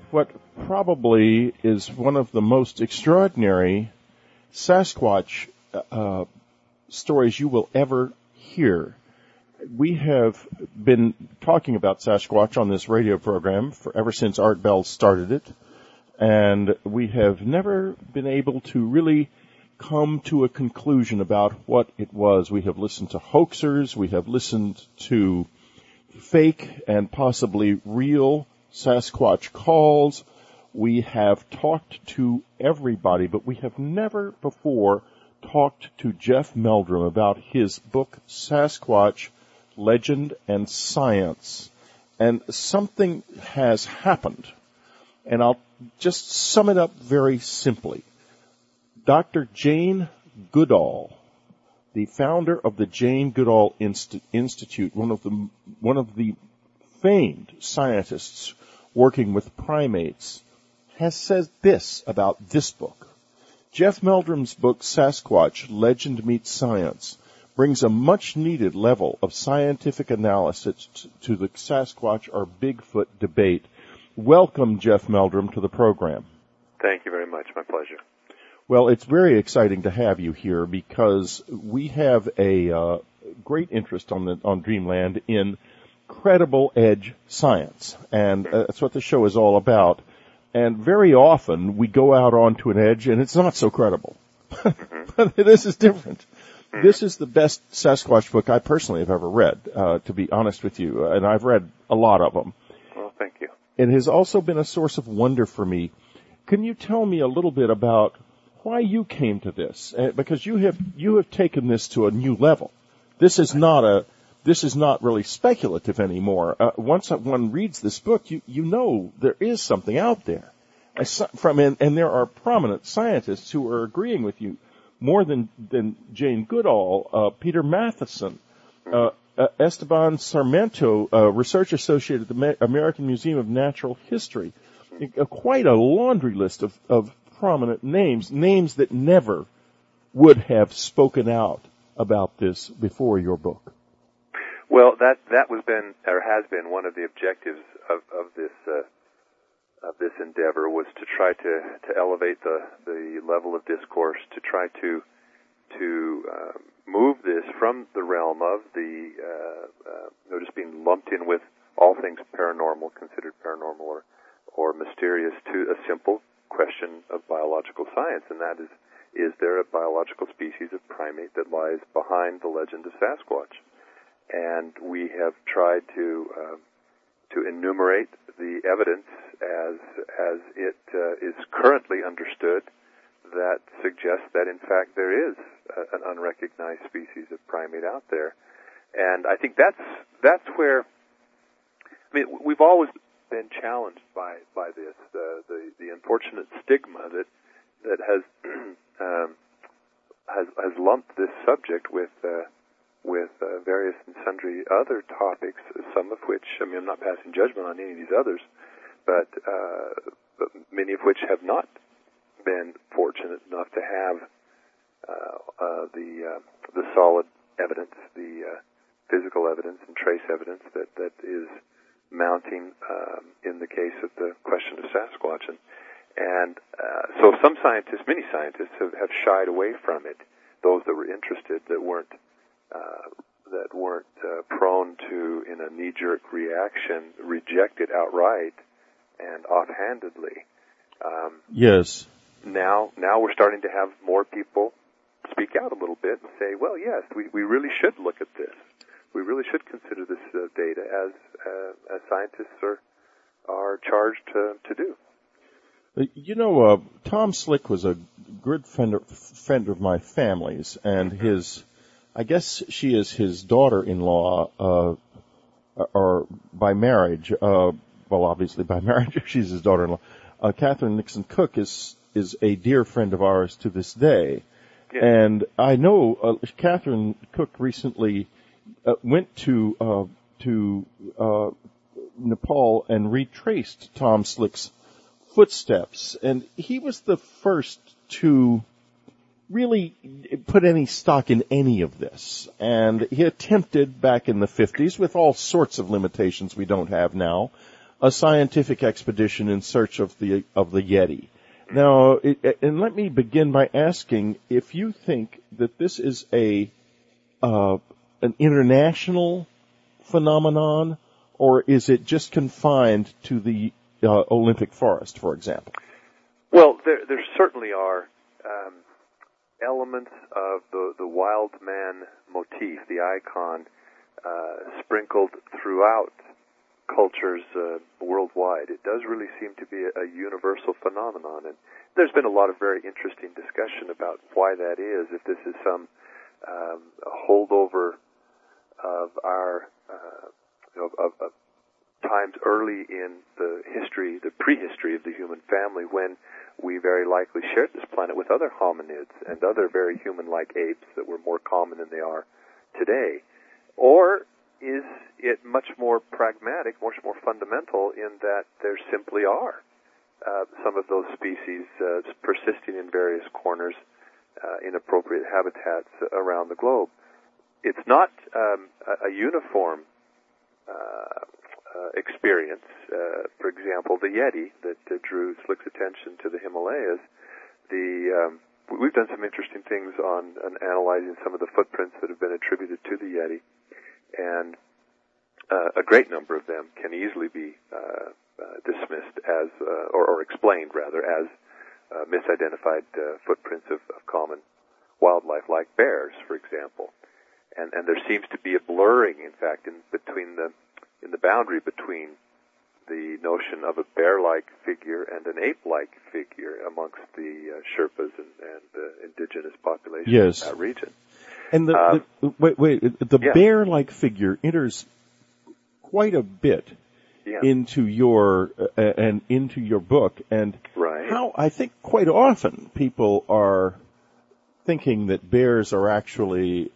what probably is one of the most extraordinary Sasquatch stories you will ever hear. We have been talking about Sasquatch on this radio program ever since Art Bell started it, and we have never been able to really come to a conclusion about what it was. We have listened to hoaxers, we have listened to fake and possibly real Sasquatch calls. We have talked to everybody, but we have never before talked to Jeff Meldrum about his book, Sasquatch, Legend and Science. And something has happened. And I'll just sum it up very simply. Dr. Jane Goodall, the founder of the Jane Goodall Institute, one of the famed scientists working with primates, has said this about this book. Jeff Meldrum's book, Sasquatch, Legend Meets Science, brings a much-needed level of scientific analysis to the Sasquatch or Bigfoot debate. Welcome, Jeff Meldrum, to the program. Thank you very much. My pleasure. Well, it's very exciting to have you here because we have a great interest on Dreamland in credible edge science, and that's what the show is all about. And very often we go out onto an edge and it's not so credible. But this is different. This is the best Sasquatch book I personally have ever read, to be honest with you, and I've read a lot of them. Well, thank you. It has also been a source of wonder for me. Can you tell me a little bit about why you came to this? Because you have taken this to a new level. This is not really speculative anymore. Once one reads this book, you know there is something out there. And there are prominent scientists who are agreeing with you more than Jane Goodall, Peter Matheson, Esteban Sarmiento, research associate at the American Museum of Natural History. Quite a laundry list of prominent names that never would have spoken out about this before your book. Well, that has been one of the objectives of this endeavor, was to try to elevate the level of discourse, to try to move this from the realm of the just being lumped in with all things paranormal, considered paranormal or mysterious, to a simple question of biological science, and that is there a biological species of primate that lies behind the legend of Sasquatch? And we have tried to enumerate the evidence as it is currently understood that suggests that in fact there is an unrecognized species of primate out there. And I think that's where, I mean, we've always been challenged by this, the unfortunate stigma that has lumped this subject with various and sundry other topics, some of which, I mean, I'm not passing judgment on any of these others, but many of which have not been fortunate enough to have the solid evidence, the physical evidence and trace evidence that is mounting in the case of the question of Sasquatch. And so some scientists, many scientists, have shied away from it. Those that were interested, that weren't prone to, in a knee-jerk reaction, reject it outright and offhandedly. Yes. Now we're starting to have more people speak out a little bit and say, well, yes, we really should look at this. We really should consider this data as scientists are charged to do. You know, Tom Slick was a good friend of my family's, and I guess she is his daughter-in-law, or by marriage. Well, obviously by marriage, she's his daughter-in-law. Catherine Nixon Cook is a dear friend of ours to this day. Yeah. And I know Catherine Cook recently went to Nepal and retraced Tom Slick's footsteps, and he was the first to really put any stock in any of this. And he attempted back in the 50s, with all sorts of limitations we don't have now, a scientific expedition in search of the Yeti. Now, and let me begin by asking if you think that this is an international phenomenon, or is it just confined to the Olympic Forest, for example? Well, there certainly are elements of the wild man motif, the icon, sprinkled throughout cultures worldwide. It does really seem to be a universal phenomenon, and there's been a lot of very interesting discussion about why that is, if this is some holdover of our of times early in the history, the prehistory of the human family, when we very likely shared this planet with other hominids and other very human-like apes that were more common than they are today. Or is it much more pragmatic, much more fundamental in that there simply are some of those species persisting in various corners in appropriate habitats around the globe? It's not a uniform experience. For example, the Yeti that drew Slick's attention to the Himalayas. We've done some interesting things on analyzing some of the footprints that have been attributed to the Yeti, and a great number of them can easily be dismissed as, or explained rather, as misidentified footprints of common wildlife, like bears, for example. And there seems to be a blurring, in fact, in the boundary between the notion of a bear-like figure and an ape-like figure amongst the Sherpas and indigenous populations in that region. And the bear-like figure enters quite a bit into your book, and how I think quite often people are thinking that bears are actually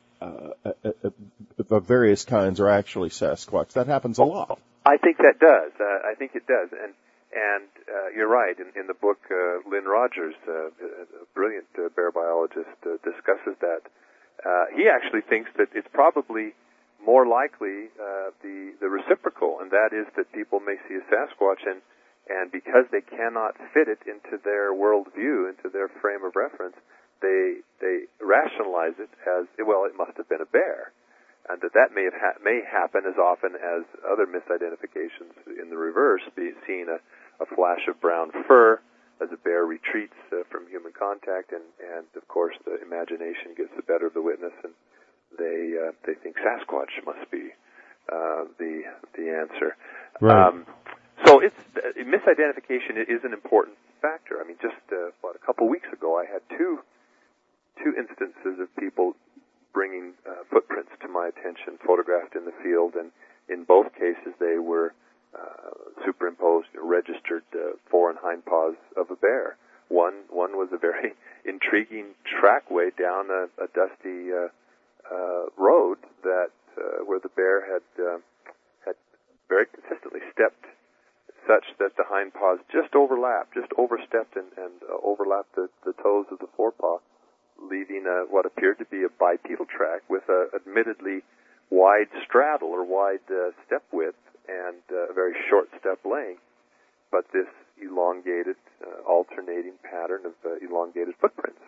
of various kinds are actually Sasquatch. That happens a lot. I think that does. I think it does, and you're right. In the book, Lynn Rogers, a brilliant bear biologist, discusses that. He actually thinks that it's probably more likely the reciprocal, and that is that people may see a Sasquatch, and because they cannot fit it into their worldview, into their frame of reference, they rationalize it as, well, it must have been a bear, and that may happen as often as other misidentifications in the reverse, seeing a flash of brown fur as a bear retreats from human contact, and of course the imagination gets the better of the witness, and they think Sasquatch must be the answer. Right. So misidentification is an important factor. I mean, just a couple weeks ago, I had two instances of people bringing footprints to my attention, photographed in the field, and in both cases they were superimposed, registered fore and hind paws of a bear. One was a very intriguing trackway down a dusty road that where the bear had very consistently stepped, such that the hind paws just overstepped and overlapped the toes of the forepaw, leaving what appeared to be a bipedal track with a admittedly wide straddle or wide step width and a very short step length, but this elongated, alternating pattern of elongated footprints.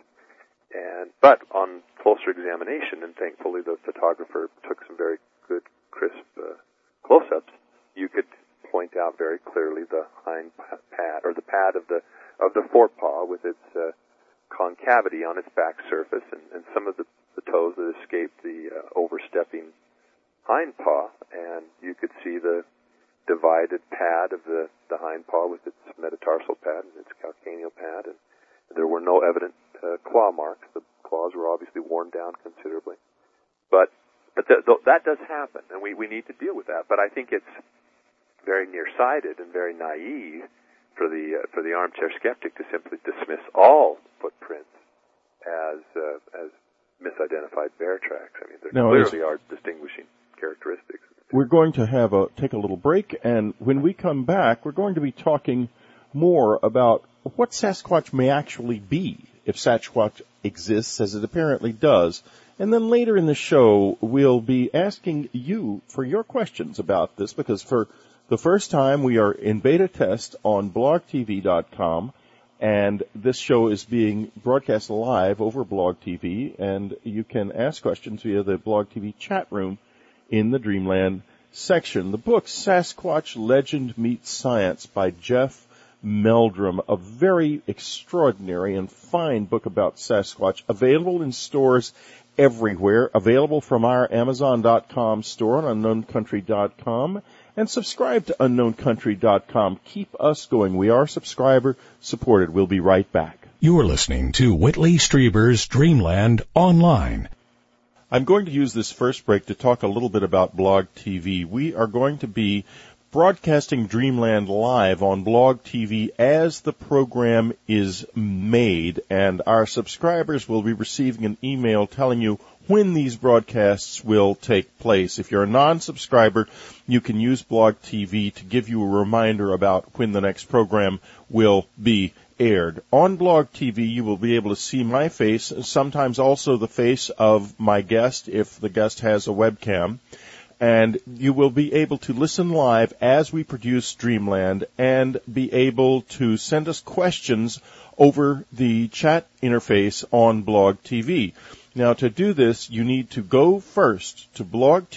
But on closer examination, and thankfully the photographer took some very good, crisp close-ups, you could point out very clearly the hind pad, or the pad of the forepaw with its concavity on its back surface, and some of the toes that escaped the overstepping hind paw, and you could see the divided pad of the hind paw with its metatarsal pad and its calcaneal pad, and there were no evident claw marks. The claws were obviously worn down considerably, but that does happen, and we need to deal with that. But I think it's very nearsighted and very naive for the armchair skeptic to simply dismiss all footprints as misidentified bear tracks. I mean, there clearly are distinguishing characteristics. We're going to take a little break, and when we come back, we're going to be talking more about what Sasquatch may actually be, if Sasquatch exists, as it apparently does. And then later in the show, we'll be asking you for your questions about this, because for The first time we are in beta test on blogtv.com, and this show is being broadcast live over Blog TV, and you can ask questions via the Blog TV chat room in the Dreamland section. The book, Sasquatch Legend Meets Science by Jeff Meldrum, a very extraordinary and fine book about Sasquatch, available in stores everywhere, available from our Amazon.com store on UnknownCountry.com, and subscribe to UnknownCountry.com. Keep us going. We are subscriber supported. We'll be right back. You're listening to Whitley Strieber's Dreamland Online. I'm going to use this first break to talk a little bit about Blog TV. We are going to be broadcasting Dreamland live on Blog TV as the program is made, and our subscribers will be receiving an email telling you when these broadcasts will take place. If you're a non-subscriber, you can use Blog TV to give you a reminder about when the next program will be aired. On Blog TV, you will be able to see my face, sometimes also the face of my guest if the guest has a webcam. And you will be able to listen live as we produce Dreamland and be able to send us questions over the chat interface on Blog TV. Now, to do this, you need to go first to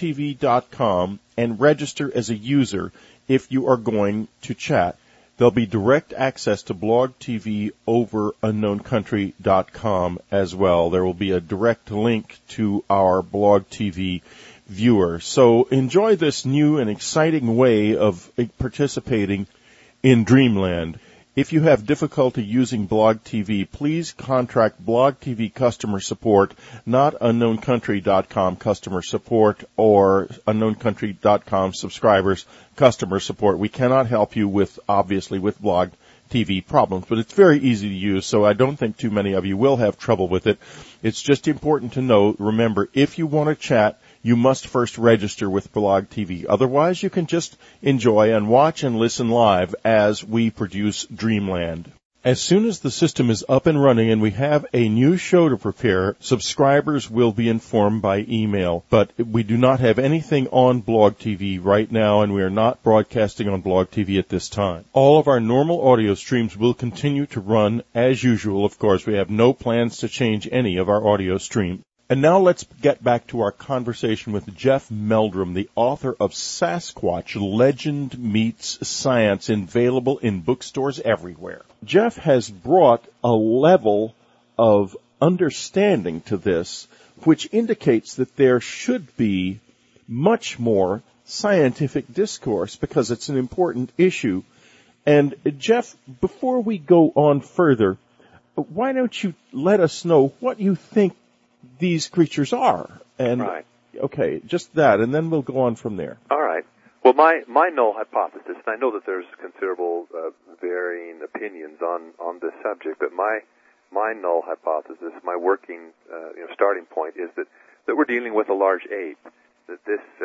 blogtv.com and register as a user if you are going to chat. There'll be direct access to Blog TV over UnknownCountry.com as well. There will be a direct link to our Blog TV viewer. So enjoy this new and exciting way of participating in Dreamland. If you have difficulty using Blog TV, please contact Blog TV customer support, not UnknownCountry.com customer support or UnknownCountry.com subscribers customer support. We cannot help you with Blog TV problems, but it's very easy to use, so I don't think too many of you will have trouble with it. It's just important to know, remember, if you want to chat, you must first register with Blog TV. Otherwise, you can just enjoy and watch and listen live as we produce Dreamland. As soon as the system is up and running and we have a new show to prepare, subscribers will be informed by email. But we do not have anything on Blog TV right now, and we are not broadcasting on Blog TV at this time. All of our normal audio streams will continue to run as usual. Of course, we have no plans to change any of our audio streams. And now let's get back to our conversation with Jeff Meldrum, the author of Sasquatch Legend Meets Science, available in bookstores everywhere. Jeff has brought a level of understanding to this which indicates that there should be much more scientific discourse because it's an important issue. And Jeff, before we go on further, why don't you let us know what you think these creatures are? And right. Okay, just that, and then we'll go on from there. All right. Well, my null hypothesis, and I know that there's considerable varying opinions on this subject, but my null hypothesis, my working starting point is that we're dealing with a large ape. That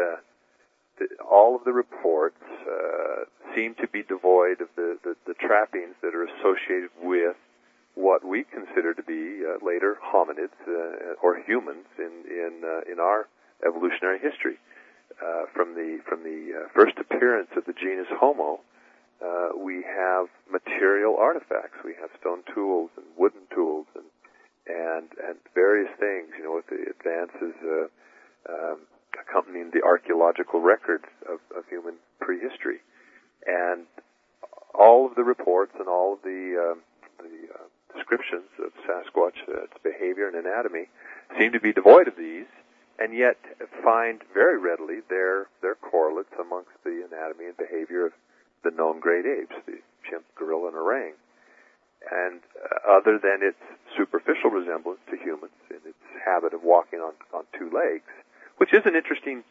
all of the reports seem to be devoid of the trappings that are associated with what we consider to be later hominids or humans in our evolutionary history. From the first appearance of the genus Homo, we have material artifacts. We have stone tools and wooden tools and various things. With the advances accompanying the archaeological records of human prehistory, and all of the reports and all of the descriptions of Sasquatch, its behavior and anatomy, seem to be devoid of these, and yet find very readily their correlates amongst the anatomy and behavior of the known great apes, the chimp, gorilla, and orang. And other than its superficial resemblance to humans in its habit of walking on two legs, which is an interesting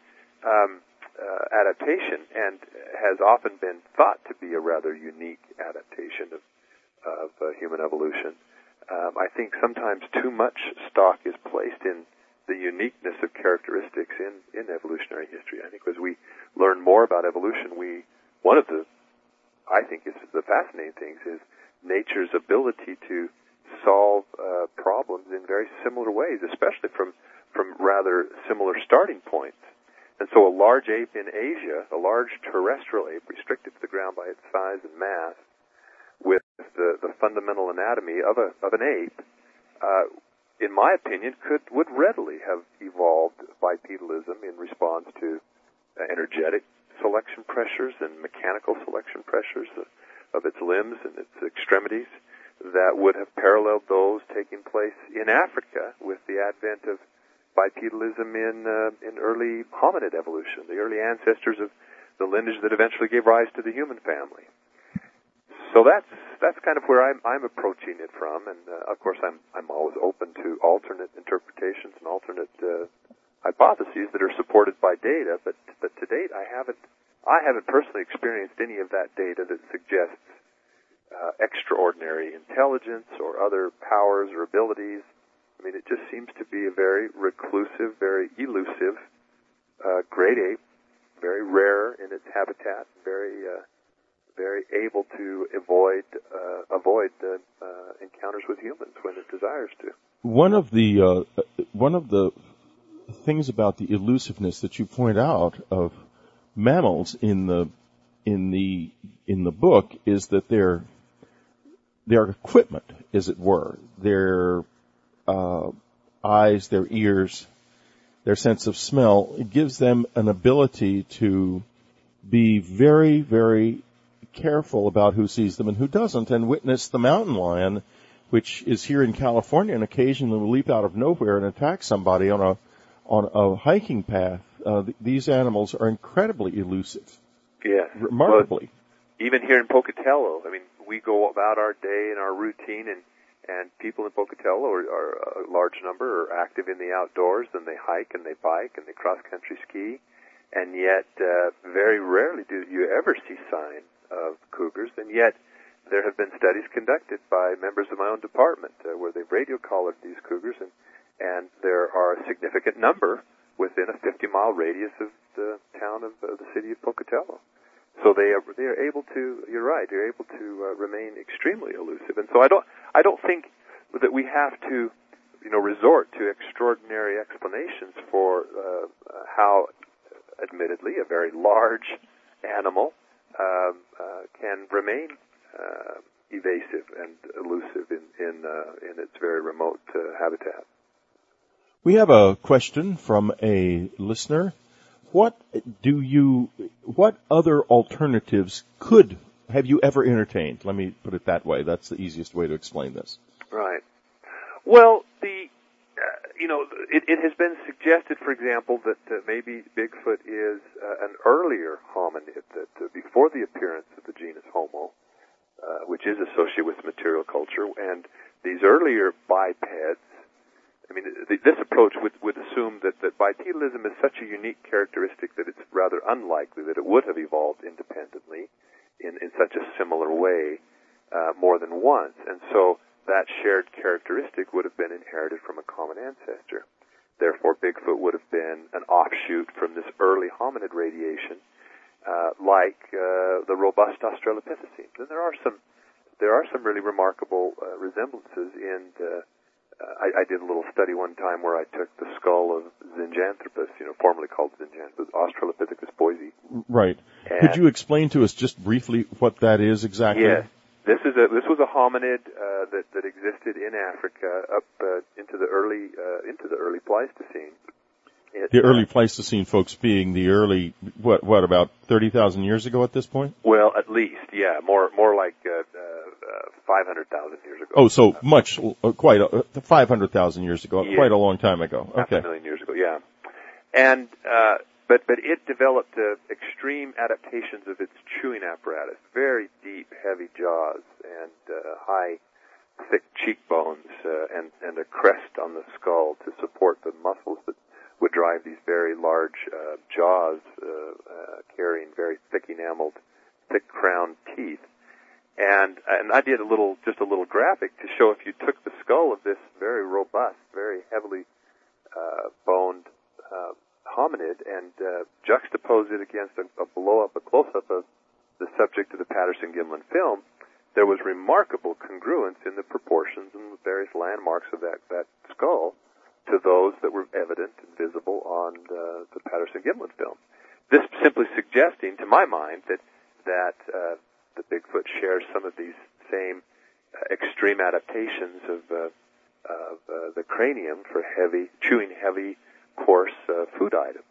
adaptation and has often been thought to be a rather unique adaptation of human evolution. I think sometimes too much stock is placed in the uniqueness of characteristics in evolutionary history. I think as we learn more about evolution, one of the fascinating things is nature's ability to solve problems in very similar ways, especially from rather similar starting points. And so a large ape in Asia, a large terrestrial ape restricted to the ground by its size and mass, with the fundamental anatomy of an ape, in my opinion, would readily have evolved bipedalism in response to energetic selection pressures and mechanical selection pressures of its limbs and its extremities that would have paralleled those taking place in Africa with the advent of bipedalism in early hominid evolution, the early ancestors of the lineage that eventually gave rise to the human family. So that's kind of where I'm approaching it from, and of course I'm always open to alternate interpretations and alternate hypotheses that are supported by data. But to date, I haven't personally experienced any of that data that suggests extraordinary intelligence or other powers or abilities. I mean, it just seems to be a very reclusive, very elusive great ape, very rare in its habitat, very able to avoid encounters with humans when it desires to. One of the things about the elusiveness that you point out of mammals in the book is that their equipment, as it were, their eyes, their ears, their sense of smell, it gives them an ability to be very, very careful about who sees them and who doesn't, and witness the mountain lion, which is here in California and occasionally will leap out of nowhere and attack somebody on a hiking path. These animals are incredibly elusive. Yes. Remarkably. Well, even here in Pocatello, I mean, we go about our day and our routine, and people in Pocatello are a large number are active in the outdoors, and they hike and they bike and they cross-country ski, and yet very rarely do you ever see sign of cougars, and yet there have been studies conducted by members of my own department where they've radio-collared these cougars, and there are a significant number within a 50-mile radius of the town of the city of Pocatello. So they are able to. You're right. They're able to remain extremely elusive, and so I don't think that we have to, resort to extraordinary explanations for how, admittedly, a very large animal can remain evasive and elusive in its very remote habitat. We have a question from a listener. What other alternatives have you ever entertained? Let me put it that way. That's the easiest way to explain this. Right. Well, it has been suggested, for example, that maybe Bigfoot is an earlier hominid, that before the appearance of the genus Homo, which is associated with material culture, and these earlier bipeds. I mean, this approach would assume that bipedalism is such a unique characteristic that it's rather unlikely that it would have evolved independently in such a similar way more than once. And so that shared characteristic would have been inherited from a common ancestor. Therefore, Bigfoot would have been an offshoot from this early hominid radiation, like the robust Australopithecines. And there are some really remarkable resemblances in I did a little study one time where I took the skull of Zinjanthropus, formerly called Zinjanthropus, Australopithecus boise. Right. Could you explain to us just briefly what that is exactly? Yes. This was a hominid that existed in Africa up into the early Pleistocene. The early Pleistocene, folks, being the early what about 30,000 years ago at this point? Well, at least, yeah, more like 500,000 years ago. Oh, so much, quite 500,000 years ago, yeah. Quite a long time ago. Okay, 500,000 years ago, yeah. And but it developed extreme adaptations of its chewing apparatus, very deep, heavy jaws, and high, thick cheekbones, and a crest on the skull to support the muscles that would drive these very large jaws, carrying very thick enameled, thick crowned teeth. And I did a little graphic to show if you took the skull of this very robust, very heavily boned hominid and juxtaposed it against a close-up of the subject of the Patterson-Gimlin film, there was remarkable congruence in the proportions and the various landmarks of that skull to those that were evident and visible on the Patterson-Gimlin film. This simply suggesting, to my mind, that the Bigfoot shares some of these same extreme adaptations of the cranium for chewing heavy, coarse food items.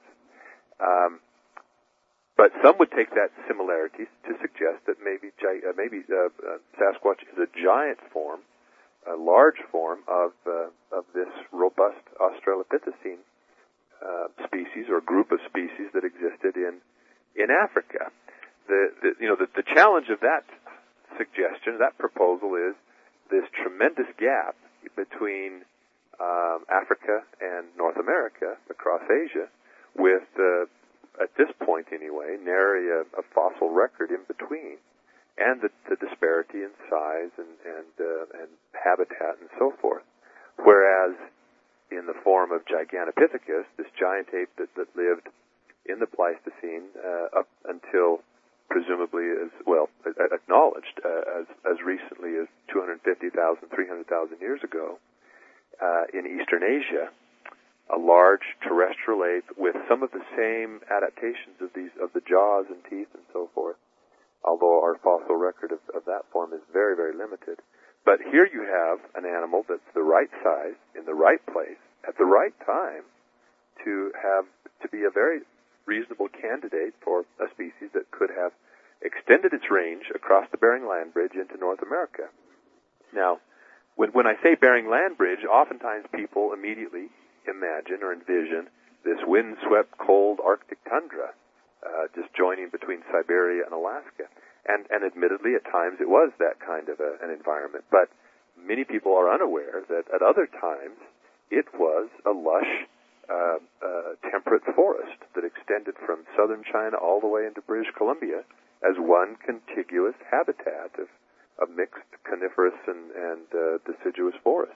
But some would take that similarity to suggest that maybe Sasquatch is a giant form, a large form of this robust Australopithecine species or group of species that existed in Africa. The challenge of that suggestion, that proposal, is this tremendous gap between Africa and North America across Asia, with at this point anyway, nary a fossil record in between, and the disparity in size and habitat and so forth. Whereas in the form of Gigantopithecus, this giant ape that lived in the Pleistocene up until presumably acknowledged as recently as 250,000, 300,000 years ago in Eastern Asia, a large terrestrial ape with some of the same adaptations of the jaws and teeth and so forth, although our fossil record of that form is very, very limited. But here you have an animal that's the right size, in the right place, at the right time, to be a very reasonable candidate for a species that could have extended its range across the Bering Land Bridge into North America. Now, when I say Bering Land Bridge, oftentimes people immediately imagine or envision this windswept, cold Arctic tundra just joining between Siberia and Alaska. And admittedly, at times it was that kind of an environment. But many people are unaware that at other times it was a lush, temperate forest that extended from southern China all the way into British Columbia as one contiguous habitat of mixed coniferous and deciduous forest.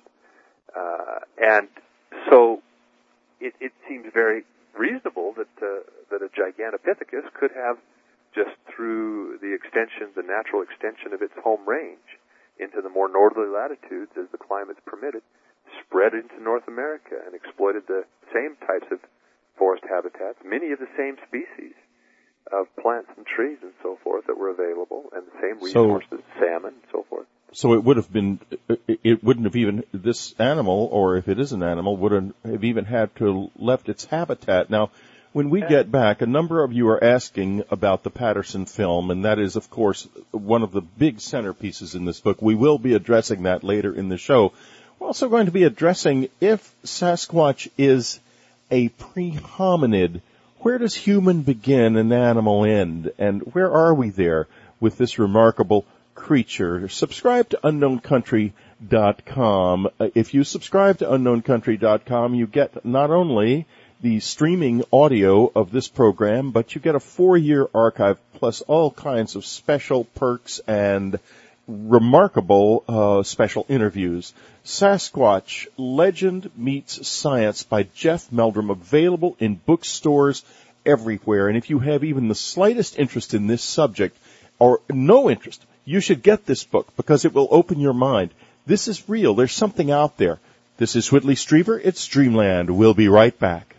And so it seems very reasonable that a Gigantopithecus could have, just through the natural extension of its home range into the more northerly latitudes as the climates permitted, spread into North America and exploited the same types of forest habitats, many of the same species of plants and trees and so forth that were available, and the same resources, salmon and so forth. So it wouldn't have even, this animal, or if it is an animal, wouldn't have even had to have left its habitat. Now, when we get back, a number of you are asking about the Patterson film, and that is, of course, one of the big centerpieces in this book. We will be addressing that later in the show. We're also going to be addressing if Sasquatch is a pre-hominid. Where does human begin and animal end? And where are we there with this remarkable creature? Subscribe to UnknownCountry.com. If you subscribe to UnknownCountry.com, you get not only the streaming audio of this program, but you get a 4-year archive plus all kinds of special perks and remarkable special interviews. Sasquatch, Legend Meets Science by Jeff Meldrum, available in bookstores everywhere. And if you have even the slightest interest in this subject, or no interest, you should get this book because it will open your mind. This is real. There's something out there. This is Whitley Strieber. It's Dreamland. We'll be right back.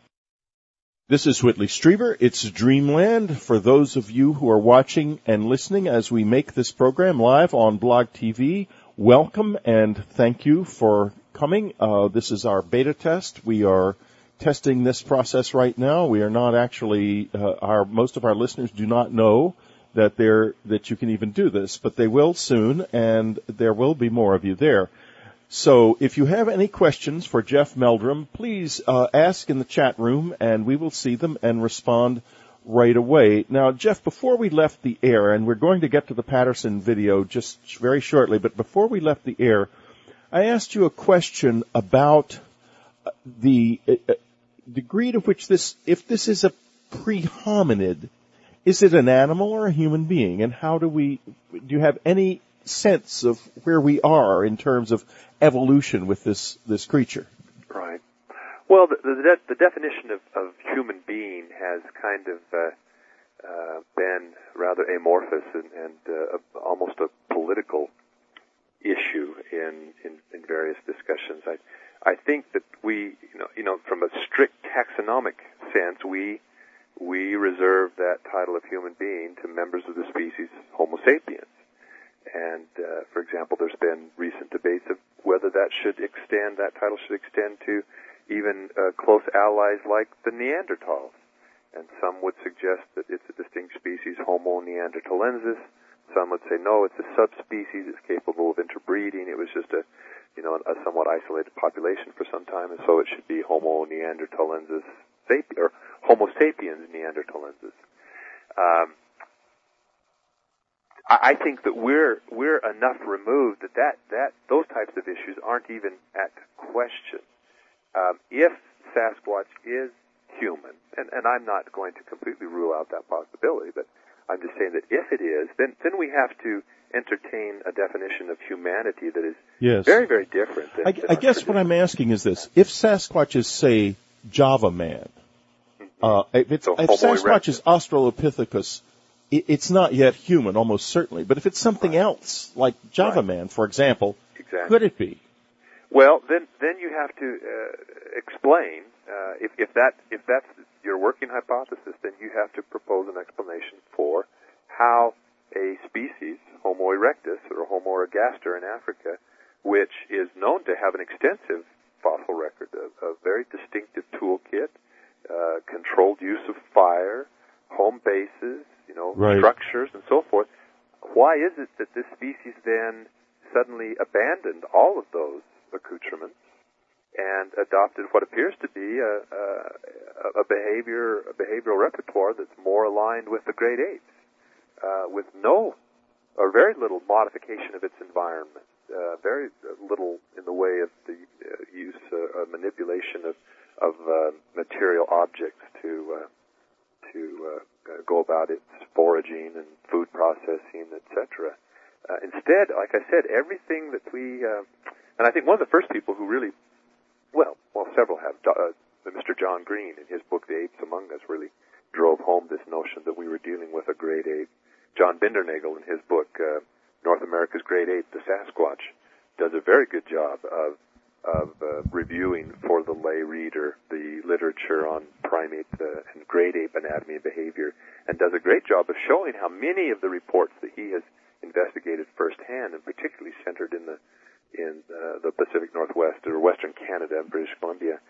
This is Whitley Strieber. It's Dreamland. For those of you who are watching and listening as we make this program live on Blog TV, welcome and thank you for coming. This is our beta test. We are testing this process right now. We are not actually, most of our listeners do not know that you can even do this, but they will soon, and there will be more of you there. So if you have any questions for Jeff Meldrum, please ask in the chat room, and we will see them and respond right away. Now, Jeff, before we left the air, and we're going to get to the Patterson video just very shortly, but before we left the air, I asked you a question about the degree to which if this is a pre-hominid, is it an animal or a human being? And do you have any sense of where we are in terms of evolution with this creature? Right. Well, the definition of human being has kind of been rather amorphous and almost a political issue in various discussions. I think that we, from a strict taxonomic sense, we reserve that title of human being to members of the species Homo sapiens. And, for example, there's been recent debates of whether that title should extend to even close allies like the Neanderthals. And some would suggest that it's a distinct species, Homo neanderthalensis. Some would say, no, it's a subspecies, it's capable of interbreeding. It was just a somewhat isolated population for some time, and so it should be Homo neanderthalensis or Homo sapiens neanderthalensis. I think that we're enough removed that those types of issues aren't even at question. If Sasquatch is human, and I'm not going to completely rule out that possibility, but I'm just saying that if it is, then we have to entertain a definition of humanity that is very, very different. I guess what I'm asking is this. If Sasquatch is, say, Java Man, if Sasquatch is Australopithecus, it's not yet human, almost certainly. But if it's something else, like Java Man, for example, could it be? Well, then you have to explain if that's your working hypothesis. Then you have to propose an explanation for how a species, Homo erectus or Homo ergaster in Africa, which is known to have an extensive fossil record, a very distinctive toolkit, controlled use of fire, home bases, structures, and so forth. Why is it that this species then suddenly abandoned all of those accoutrements and adopted what appears to be a behavioral repertoire that's more aligned with the great apes, with no or very little modification of its environment, very little in the way of the use or manipulation of material objects to go about its foraging and food processing, etc. Instead, like I said, everything that we and I think one of the first people who really, well, several have. Mr. John Green, in his book, The Apes Among Us, really drove home this notion that we were dealing with a great ape. John Bindernagel, in his book, North America's Great Ape, the Sasquatch, does a very good job of reviewing for the lay reader the literature on primate and great ape anatomy and behavior, and does a great job of showing how many of the reports that he has investigated firsthand, and particularly centered in the Pacific Northwest or Western Canada and British Columbia,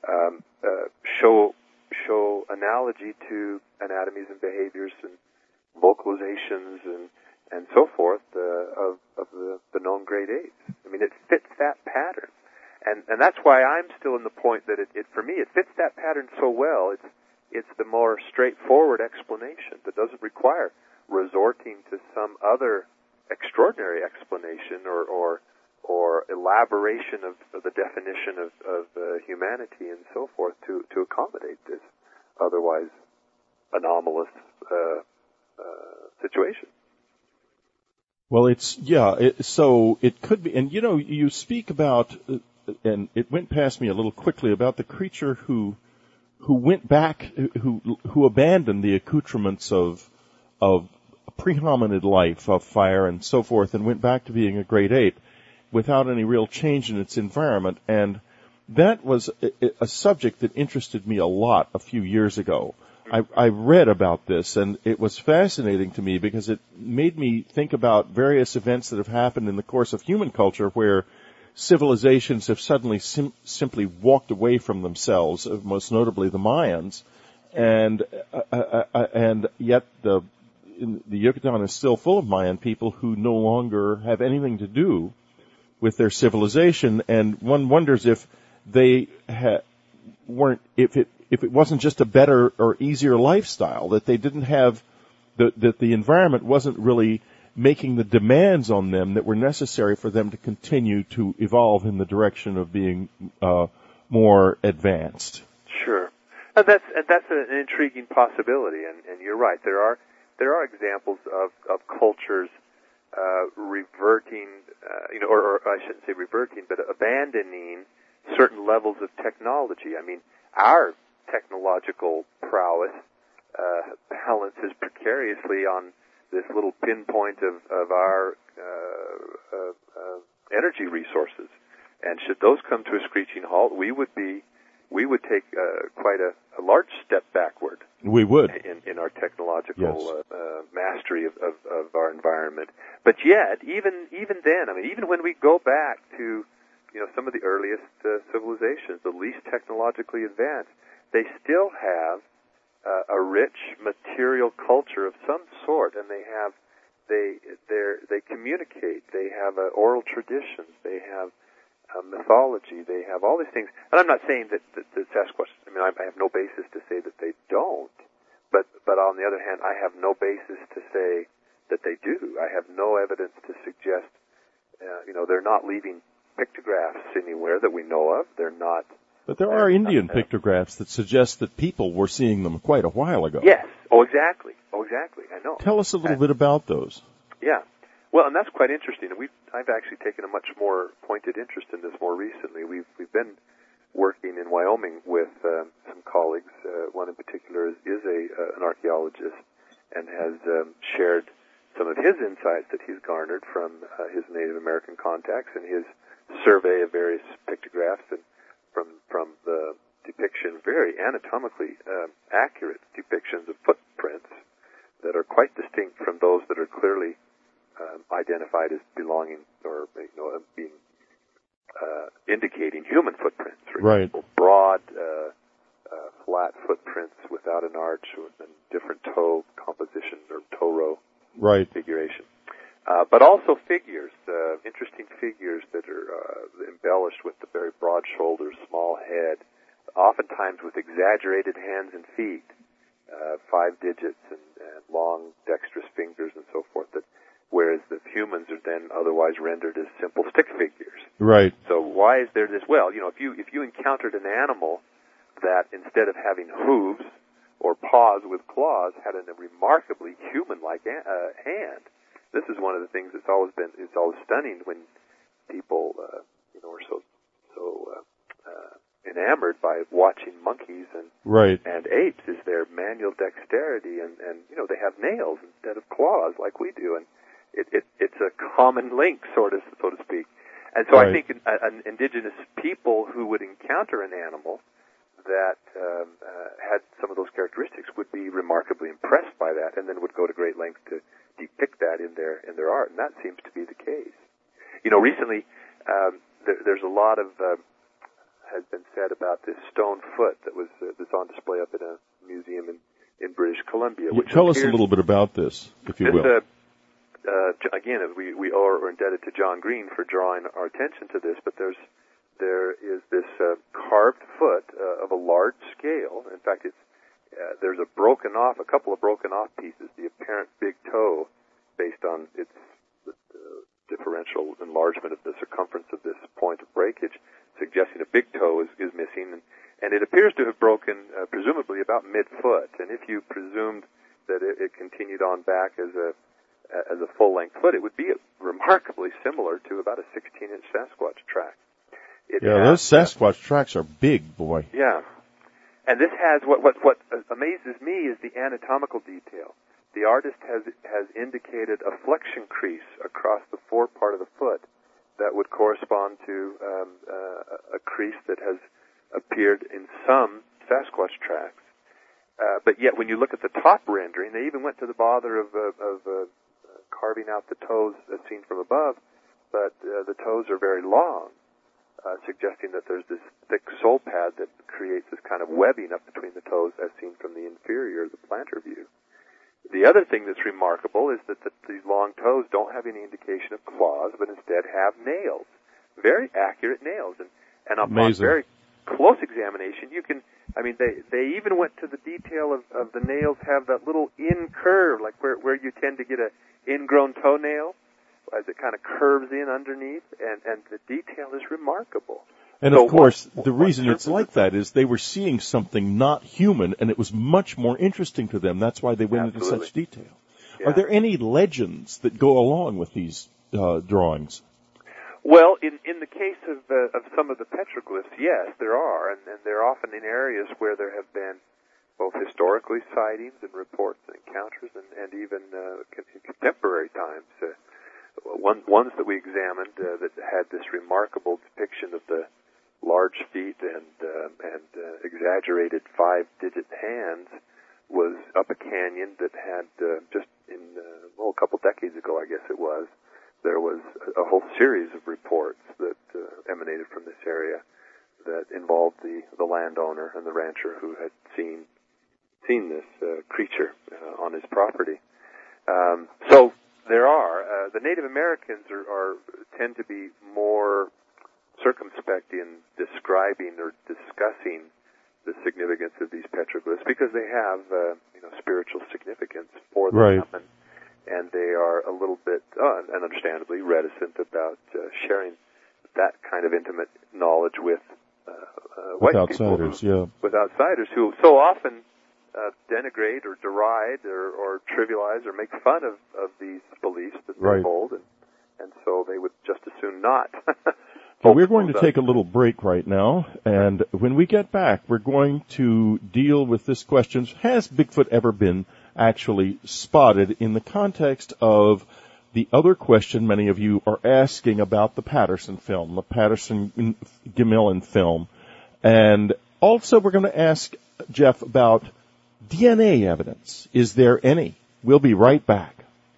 show analogy to anatomies and behaviors and vocalizations and so forth of the known great apes. I mean, it fits that pattern, and that's why I'm still in the point that it for me it fits that pattern so well. It's the more straightforward explanation that doesn't require resorting to some other extraordinary explanation or elaboration of the definition of humanity and so forth to accommodate this otherwise anomalous situation. Well, so it could be, and you speak about, and it went past me a little quickly, about the creature who went back, who abandoned the accoutrements of pre-hominid life, of fire and so forth, and went back to being a great ape without any real change in its environment. And that was a subject that interested me a lot a few years ago. I read about this, and it was fascinating to me because it made me think about various events that have happened in the course of human culture where civilizations have suddenly simply walked away from themselves, most notably the Mayans, and yet the Yucatan is still full of Mayan people who no longer have anything to do with their civilization, and one wonders if they weren't, if it wasn't just a better or easier lifestyle, that they didn't have, that the environment wasn't really making the demands on them that were necessary for them to continue to evolve in the direction of being more advanced. Sure, and that's an intriguing possibility, and you're right. There are examples of cultures reverting, or I shouldn't say reverting, but abandoning certain levels of technology. I mean, our technological prowess balances precariously on this little pinpoint of our energy resources. And should those come to a screeching halt, we would take quite a large step backward. We would in our technological mastery of our environment. But yet, even then, I mean, even when we go back to some of the earliest civilizations, the least technologically advanced, they still have a rich material culture of some sort, and they communicate. They have oral traditions. They have mythology. They have all these things. And I'm not saying that the Sasquatch. I mean, I have no basis to say that they don't. But on the other hand, I have no basis to say that they do. I have no evidence to suggest. They're not leaving pictographs anywhere that we know of. They're not. But there are Indian pictographs that suggest that people were seeing them quite a while ago. Yes. Oh, exactly. I know. Tell us a little bit about those. Yeah. Well, and that's quite interesting. And I've actually taken a much more pointed interest in this more recently. We've been working in Wyoming with some colleagues. One in particular is an archaeologist and has shared some of his insights that he's garnered from his Native American contacts and his survey of various pictographs and from the depiction, very anatomically accurate depictions of footprints that are quite distinct from those that are clearly identified as belonging or being indicating human footprints. For example, broad, flat footprints without an arch and different toe composition or toe row configuration. But also figures, interesting figures that are embellished with the very broad shoulders, small head, oftentimes with exaggerated hands and feet, 5 digits and long dexterous fingers and so forth, whereas the humans are then otherwise rendered as simple stick figures. Right. So why is there this? Well, if you encountered an animal that instead of having hooves or paws with claws had a remarkably human-like hand, this is one of the things it's always stunning when people are so enamored by watching monkeys and apes is their manual dexterity and they have nails instead of claws like we do, and it's a common link so to speak. And so I think an indigenous people who would encounter an animal that had some of those characteristics would be remarkably impressed by that, and then would go to great lengths to depict that in their art, and that seems to be the case. Recently there's a lot of has been said about this stone foot that's on display up in a museum in British Columbia. Tell us a little bit about this, if you will. Again, we are indebted to John Green for drawing our attention to this, but there is this carved foot of a large scale. In fact, there's a couple of broken off pieces. The apparent big toe, based on its differential enlargement of the circumference of this point of breakage, suggesting a big toe is missing, and it appears to have broken presumably about mid-foot. And if you presumed that it continued on back as a full-length foot, it would be remarkably similar to about a 16-inch Sasquatch track. Those Sasquatch tracks are big, boy. Yeah. And this has what amazes me is the anatomical detail. The artist has indicated a flexion crease across the forepart of the foot that would correspond to a crease that has appeared in some Sasquatch tracks. But yet, when you look at the top rendering, they even went to the bother of carving out the toes as seen from above, but the toes are very long, suggesting that there's this thick sole pad that creates this kind of webbing up between the toes as seen from the inferior, the plantar view. The other thing that's remarkable is that these long toes don't have any indication of claws, but instead have nails, very accurate nails. And upon very close examination, they even went to the detail of the nails have that little in curve, like where you tend to get a ingrown toenail, as it kind of curves in underneath, and the detail is remarkable. And of course, the reason it's like that is they were seeing something not human, and it was much more interesting to them. That's why they went into such detail. Yeah. Are there any legends that go along with these drawings? Well, in the case of some of the petroglyphs, yes, there are, and they're often in areas where there have been both historically sightings and reports and encounters, and even in contemporary times. ones that we examined that had this remarkable depiction of the large feet and exaggerated 5-digit hands was up a canyon that had just in a couple decades ago, I guess it was. There was a whole series of reports that emanated from this area that involved the landowner and the rancher who had seen this creature on his property. So there are the Native Americans tend to be more circumspect in describing or discussing the significance of these petroglyphs because they have spiritual significance for them. Right. And they are a little bit, and understandably, reticent about sharing that kind of intimate knowledge with white outsiders, people. With outsiders who so often denigrate or deride or trivialize or make fun of these beliefs that they hold, and so they would just as soon not. Well, we're going to take a little break right now, and when we get back, we're going to deal with this question: has Bigfoot ever been actually spotted, in the context of the other question many of you are asking about the Patterson film, the Patterson-Gimlin film. And also we're going to ask Jeff about DNA evidence. Is there any? We'll be right back.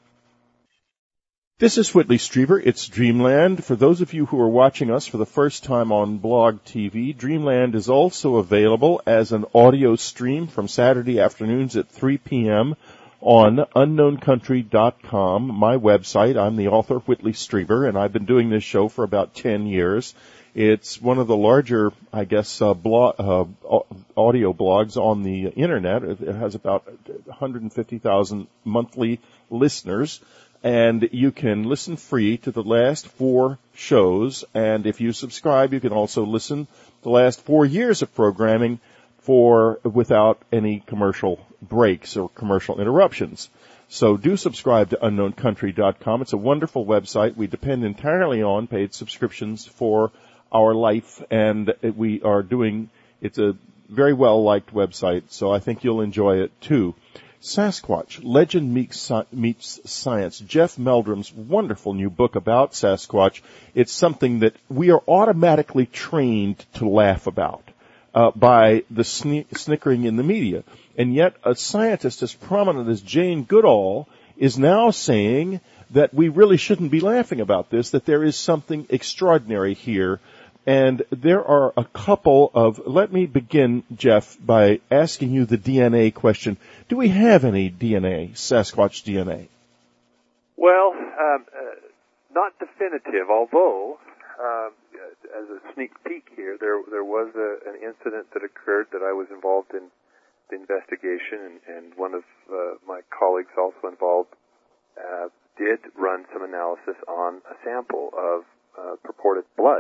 This is Whitley Strieber. It's Dreamland. For those of you who are watching us for the first time on Blog TV, Dreamland is also available as an audio stream from Saturday afternoons at 3 p.m. on unknowncountry.com, my website. I'm the author, Whitley Strieber, and I've been doing this show for about 10 years. It's one of the larger, I guess, audio blogs on the Internet. It has about 150,000 monthly listeners. And you can listen free to the last 4 shows. And if you subscribe, you can also listen to the last 4 years of programming without any commercial breaks or commercial interruptions. So do subscribe to unknowncountry.com. It's a wonderful website. We depend entirely on paid subscriptions for our life, and it's a very well-liked website, so I think you'll enjoy it too. Sasquatch, Legend Meets Science, Jeff Meldrum's wonderful new book about Sasquatch. It's something that we are automatically trained to laugh about by the snickering in the media. And yet a scientist as prominent as Jane Goodall is now saying that we really shouldn't be laughing about this, that there is something extraordinary here. And there are a couple of, let me begin, Jeff, by asking you the DNA question. Do we have any DNA, Sasquatch DNA? Well, not definitive, although, as a sneak peek here, there was an incident that occurred that I was involved in the investigation, and one of my colleagues also involved did run some analysis on a sample of purported blood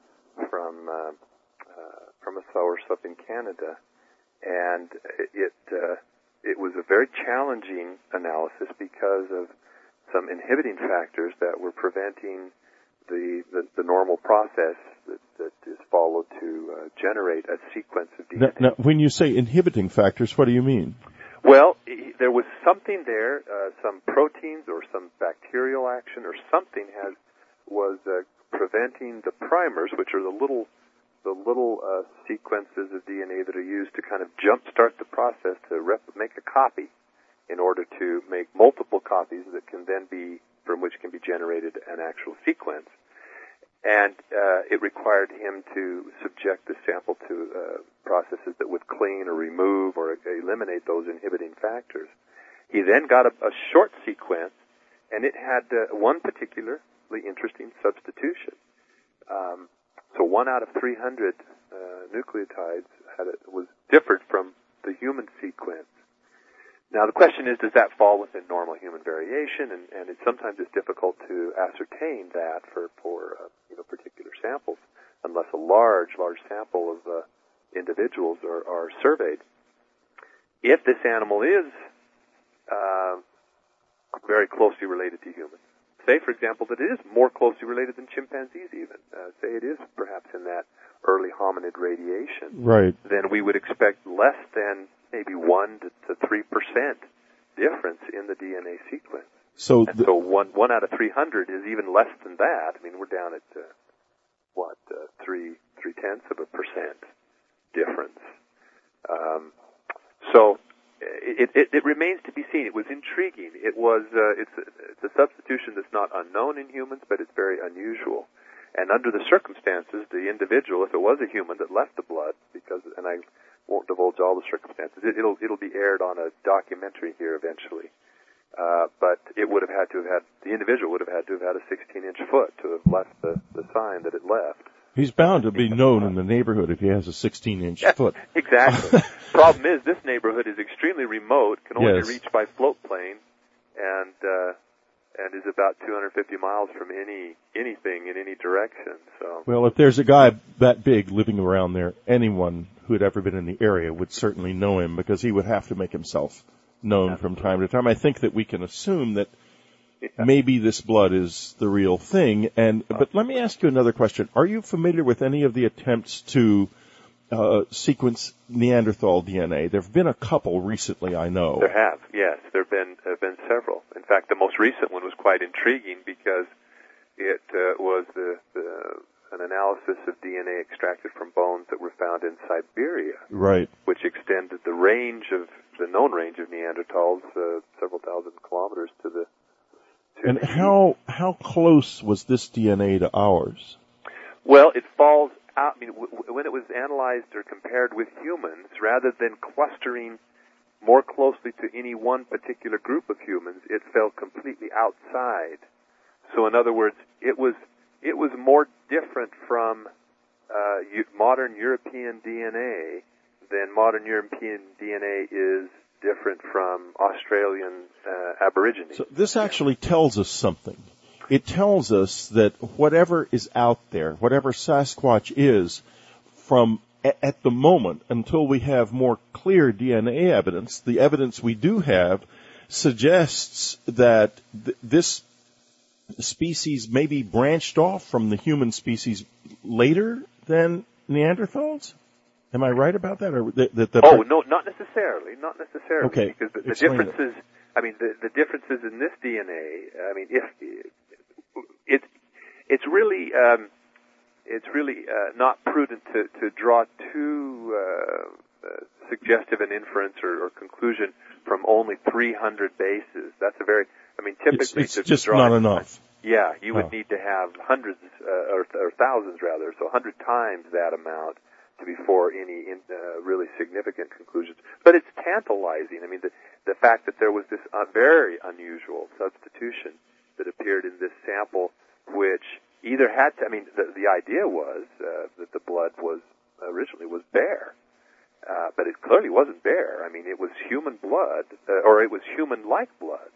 from a source up in Canada, and it was a very challenging analysis because of some inhibiting factors that were preventing the normal process that is followed to generate a sequence of DNA. Now, when you say inhibiting factors, what do you mean? Well, there was something there, some proteins or some bacterial action or something was preventing the primers, which are the little sequences of DNA that are used to kind of jumpstart the process to make a copy in order to make multiple copies that can then from which can be generated an actual sequence. And it required him to subject the sample to processes that would clean or remove or eliminate those inhibiting factors. He then got a short sequence, and it had one particularly interesting substitution. So 1 out of 300 nucleotides differed from the human sequence. Now the question is, does that fall within normal human variation? And sometimes it's difficult to ascertain that for particular samples, unless a large sample of individuals are surveyed. If this animal is very closely related to humans, say, for example, that it is more closely related than chimpanzees even, say it is perhaps in that early hominid radiation, right, then we would expect less than maybe 1 to 3% difference in the DNA sequence. So so one out of 300 is even less than that. I mean, we're down at 0.3% difference. So it remains to be seen. It was intriguing. It was it's a substitution that's not unknown in humans, but it's very unusual. And under the circumstances, the individual, if it was a human that left the blood, and I won't divulge all the circumstances, it'll be aired on a documentary here eventually. But it would have had to have the individual would have had to have had a 16-inch foot to have left the sign that it left. He's bound to be known in the neighborhood if he has a 16-inch foot. Exactly. Problem is, this neighborhood is extremely remote, can only be reached by float plane, and is about 250 miles from anything in any direction. So. Well, if there's a guy that big living around there, anyone who had ever been in the area would certainly know him, because he would have to make himself known from time to time. I think that we can assume that maybe this blood is the real thing. But let me ask you another question. Are you familiar with any of the attempts to sequence Neanderthal DNA? There have been a couple recently, I know. There have, yes. There have been several. In fact, the most recent one was quite intriguing because it was an analysis of DNA extracted from bones that were found in Siberia. Right. Which extended the known range of Neanderthals several thousand kilometers to the. And how close was this DNA to ours? Well, it falls out. I mean, when it was analyzed or compared with humans, rather than clustering more closely to any one particular group of humans, it fell completely outside. So, in other words, it was more different from modern European DNA than modern European DNA is different from Australian Aborigines. So this actually tells us something. It tells us that whatever is out there, whatever Sasquatch is, from at the moment until we have more clear DNA evidence, the evidence we do have suggests that this species maybe branched off from the human species later than Neanderthals? Am I right about that? Or No, not necessarily. Not necessarily. Okay. Because the differences, the differences in this DNA, it's really not prudent to draw too suggestive an inference or conclusion from only 300 bases. That's a very, typically it's just not enough. Yeah, you would need to have hundreds or thousands rather, so 100 times that amount before any really significant conclusions. But it's tantalizing. The fact that there was this very unusual substitution that appeared in this sample, which either had to, the idea was that the blood was originally was bare, but it clearly wasn't bare. It was human blood, or it was human-like blood,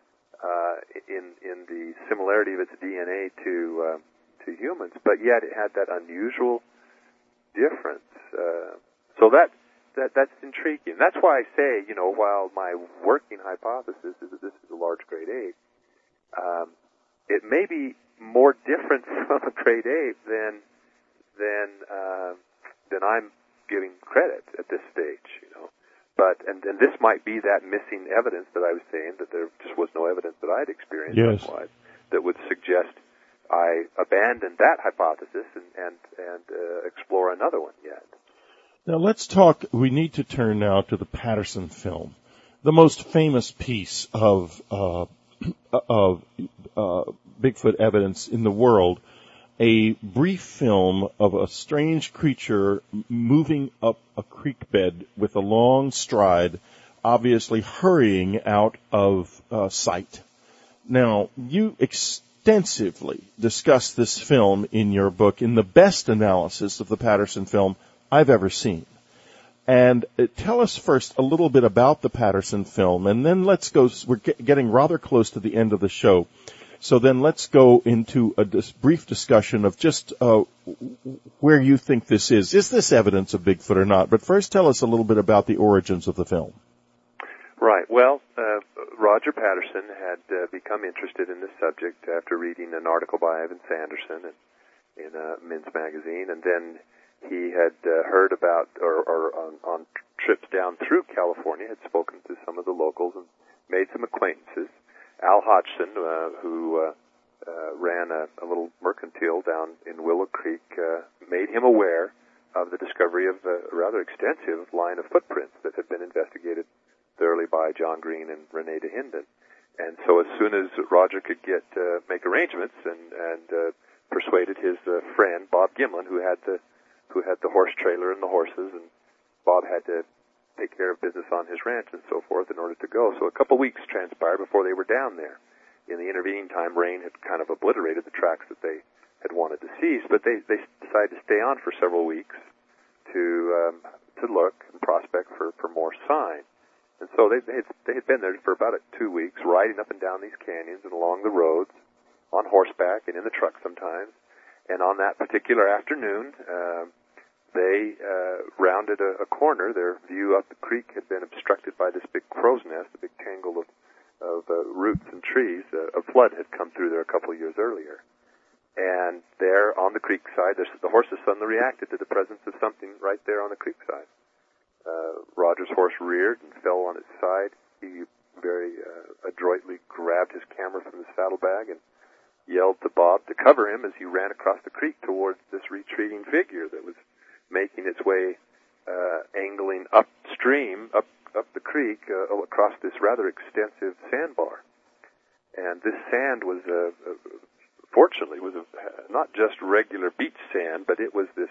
in the similarity of its DNA to humans, but yet it had that unusual difference. So that's intriguing. That's why I say, while my working hypothesis is that this is a large great ape, it may be more different from a great ape than I'm giving credit at this stage, But and this might be that missing evidence that I was saying, that there just was no evidence that I'd experienced otherwise that would suggest I abandoned that hypothesis and explore another one yet. Now let's talk. We need to turn now to the Patterson film, the most famous piece of Bigfoot evidence in the world. A brief film of a strange creature moving up a creek bed with a long stride, obviously hurrying out of sight. Now, you extensively discuss this film in your book, in the best analysis of the Patterson film I've ever seen. And tell us first a little bit about the Patterson film, and then let's go, we're getting rather close to the end of the show, so then let's go into a brief discussion of just where you think this is. Is this evidence of Bigfoot or not? But first tell us a little bit about the origins of the film. Right. Well, Roger Patterson had become interested in this subject after reading an article by Ivan Sanderson in Men's Magazine, and then he had heard about, or on trips down through California, had spoken to some of the locals and made some acquaintances. Al Hodgson, who ran a little mercantile down in Willow Creek, made him aware of the discovery of a rather extensive line of footprints that had been investigated thoroughly by John Green and Rene de Hinden. And so as soon as Roger could make arrangements and persuaded his friend Bob Gimlin, who had the horse trailer and the horses, and Bob had to take care of business on his ranch and so forth in order to go. So a couple weeks transpired before they were down there. In the intervening time, rain had kind of obliterated the tracks that they had wanted to seize, but they decided to stay on for several weeks to look and prospect for more sign. And so they had been there for about 2 weeks, riding up and down these canyons and along the roads, on horseback and in the truck sometimes. And on that particular afternoon, they rounded a corner. Their view up the creek had been obstructed by this big crow's nest, a big tangle of roots and trees. A flood had come through there a couple of years earlier. And there on the creek side, the horses suddenly reacted to the presence of something right there on the creek side. Roger's horse reared and fell on its side. He very adroitly grabbed his camera from his saddlebag and yelled to Bob to cover him as he ran across the creek towards this retreating figure that was making its way, angling upstream, up the creek, across this rather extensive sandbar. And this sand was, fortunately, was not just regular beach sand, but it was this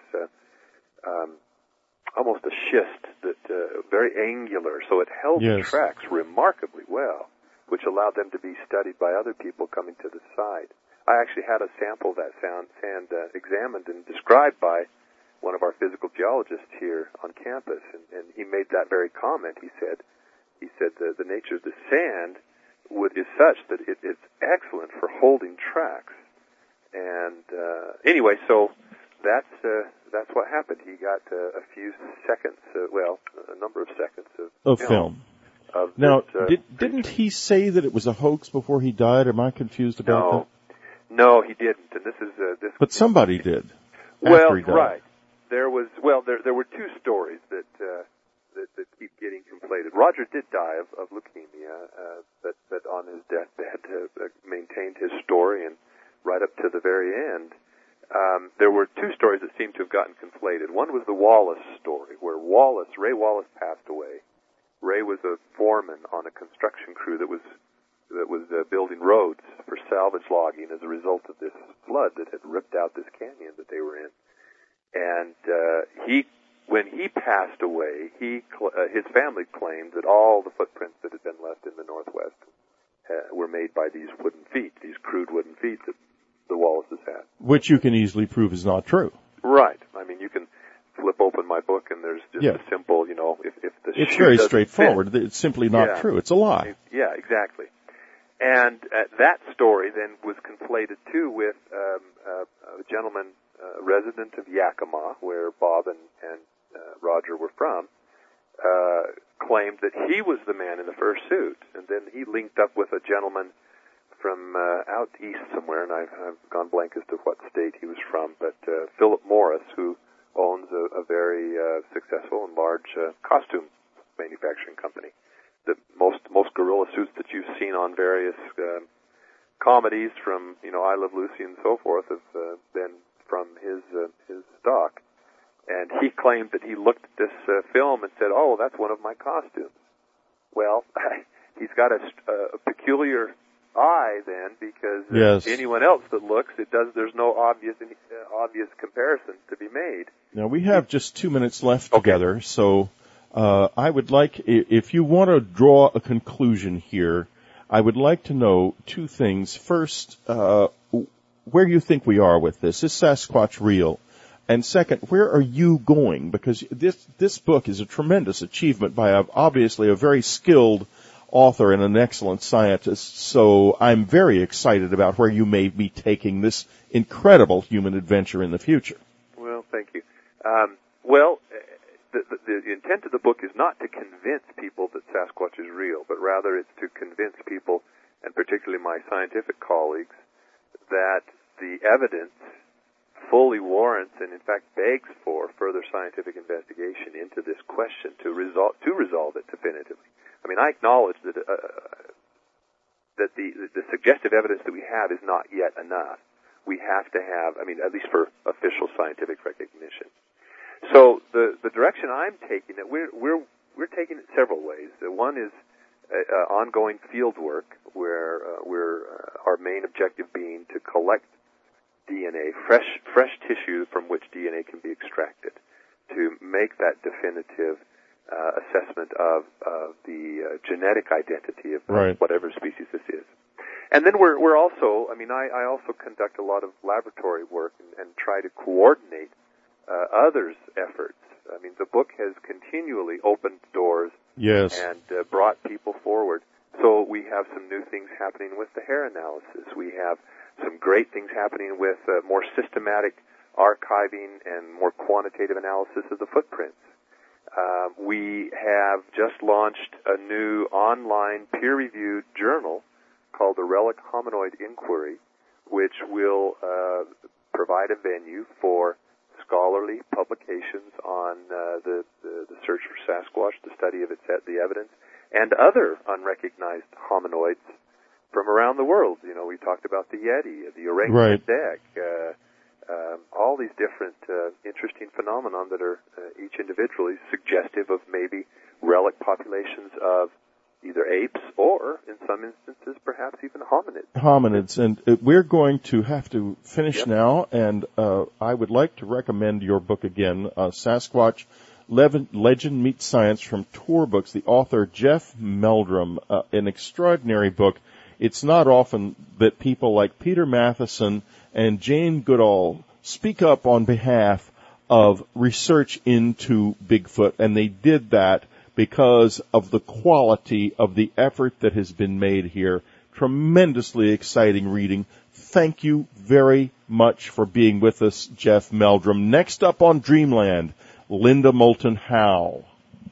almost a schist that very angular, so it held the tracks remarkably well, which allowed them to be studied by other people coming to the side. I actually had a sample of that sand examined and described by one of our physical geologists here on campus, and he made that very comment. He said the nature of the sand is such that it's excellent for holding tracks. And anyway, so that's what happened. He got a few seconds, a number of seconds of film. Now, didn't he say that it was a hoax before he died? Am I confused about that? No, he didn't. And this is this. But somebody did. Well, after he died. Right. There were two stories that keep getting conflated. Roger did die of leukemia, but on his deathbed maintained his story, and right up to the very end. There were two stories that seemed to have gotten conflated. One was the Wallace story, where Ray Wallace passed away. Ray was a foreman on a construction crew that was building roads for salvage logging as a result of this flood that had ripped out this canyon that they were in. And when he passed away, his family claimed that all the footprints that had been left in the Northwest were made by these wooden feet, these crude wooden feet that the Wallaces had. Which you can easily prove is not true. Right. I mean, you can flip open my book and there's just a simple, if the it's very straightforward. It's simply not true. It's a lie. Yeah, exactly. And that story then was conflated too with a gentleman resident of Yakima, where Bob and Roger were from, claimed that he was the man in the fursuit, and then he linked up with a gentleman from out east somewhere, and I've gone blank as to what state he was from, but Philip Morris, who owns a very successful and large costume manufacturing company. The most gorilla suits that you've seen on various comedies from I Love Lucy and so forth have been from his stock. And he claimed that he looked at this film and said, "Oh, that's one of my costumes." Well, he's got a peculiar eye then, because anyone else that looks, there's no obvious comparison to be made. Now we have just 2 minutes left together, so I would like, if you want to draw a conclusion here, I would like to know two things. First, where you think we are with this. Is Sasquatch real? And second, where are you going? Because this book is a tremendous achievement by obviously a very skilled author and an excellent scientist. So I'm very excited about where you may be taking this incredible human adventure in the future. Well, thank you. The intent of the book is not to convince people that Sasquatch is real, but rather it's to convince people, and particularly my scientific colleagues, that the evidence fully warrants and in fact begs for further scientific investigation into this question to resolve it definitively. I mean, I acknowledge that that the suggestive evidence that we have is not yet enough. We have to have, at least for official scientific recognition. So the direction I'm taking it, we're taking it several ways. One is ongoing field work, where our main objective being to collect DNA, fresh tissue from which DNA can be extracted, to make that definitive assessment of the genetic identity of whatever species this is. And then we're also, I also conduct a lot of laboratory work and try to coordinate others' efforts. The book has continually opened doors and brought people forward. So we have some new things happening with the hair analysis. We have some great things happening with more systematic archiving and more quantitative analysis of the footprints. We have just launched a new online peer-reviewed journal called the Relic Hominoid Inquiry, which will provide a venue for scholarly publications on the search for Sasquatch, the study of the evidence, and other unrecognized hominoids from around the world. We talked about the Yeti, the orangutan deck, all these different interesting phenomenon that are each individually suggestive of maybe relic populations of either apes or, in some instances, perhaps even hominids. And we're going to have to finish now, and I would like to recommend your book again, Sasquatch, Legend Meets Science from Tor Books, the author Jeff Meldrum, an extraordinary book. It's not often that people like Peter Matheson and Jane Goodall speak up on behalf of research into Bigfoot, and they did that because of the quality of the effort that has been made here. Tremendously exciting reading. Thank you very much for being with us, Jeff Meldrum. Next up on Dreamland, Linda Moulton Howe.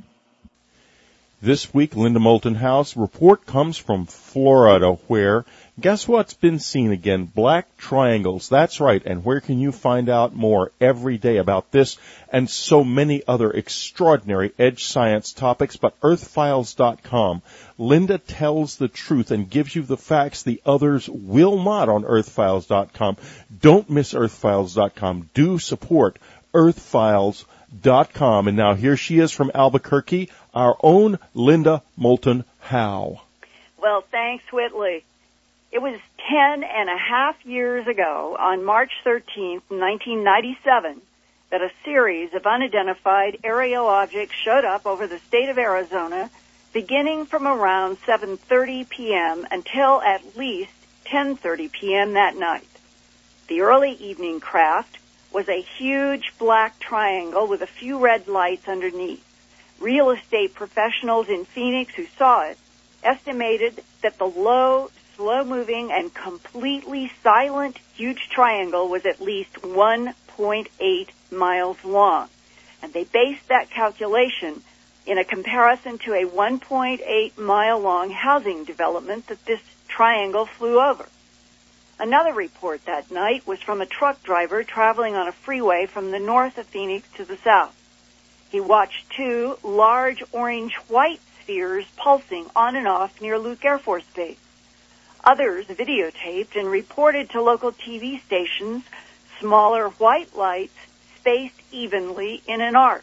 This week, Linda Moulton Howe's report comes from Florida, where, guess what's been seen again? Black triangles. That's right. And where can you find out more every day about this and so many other extraordinary edge science topics? But earthfiles.com. Linda tells the truth and gives you the facts the others will not on earthfiles.com. Don't miss earthfiles.com. Do support earthfiles.com. And now here she is from Albuquerque, our own Linda Moulton Howe. Well, thanks, Whitley. It was 10 and a half years ago, on March 13th, 1997, that a series of unidentified aerial objects showed up over the state of Arizona, beginning from around 7:30 p.m. until at least 10:30 p.m. that night. The early evening craft was a huge black triangle with a few red lights underneath. Real estate professionals in Phoenix who saw it estimated that the low, slow-moving, and completely silent huge triangle was at least 1.8 miles long. And they based that calculation in a comparison to a 1.8-mile-long housing development that this triangle flew over. Another report that night was from a truck driver traveling on a freeway from the north of Phoenix to the south. He watched two large orange-white spheres pulsing on and off near Luke Air Force Base. Others videotaped and reported to local TV stations smaller white lights spaced evenly in an arc.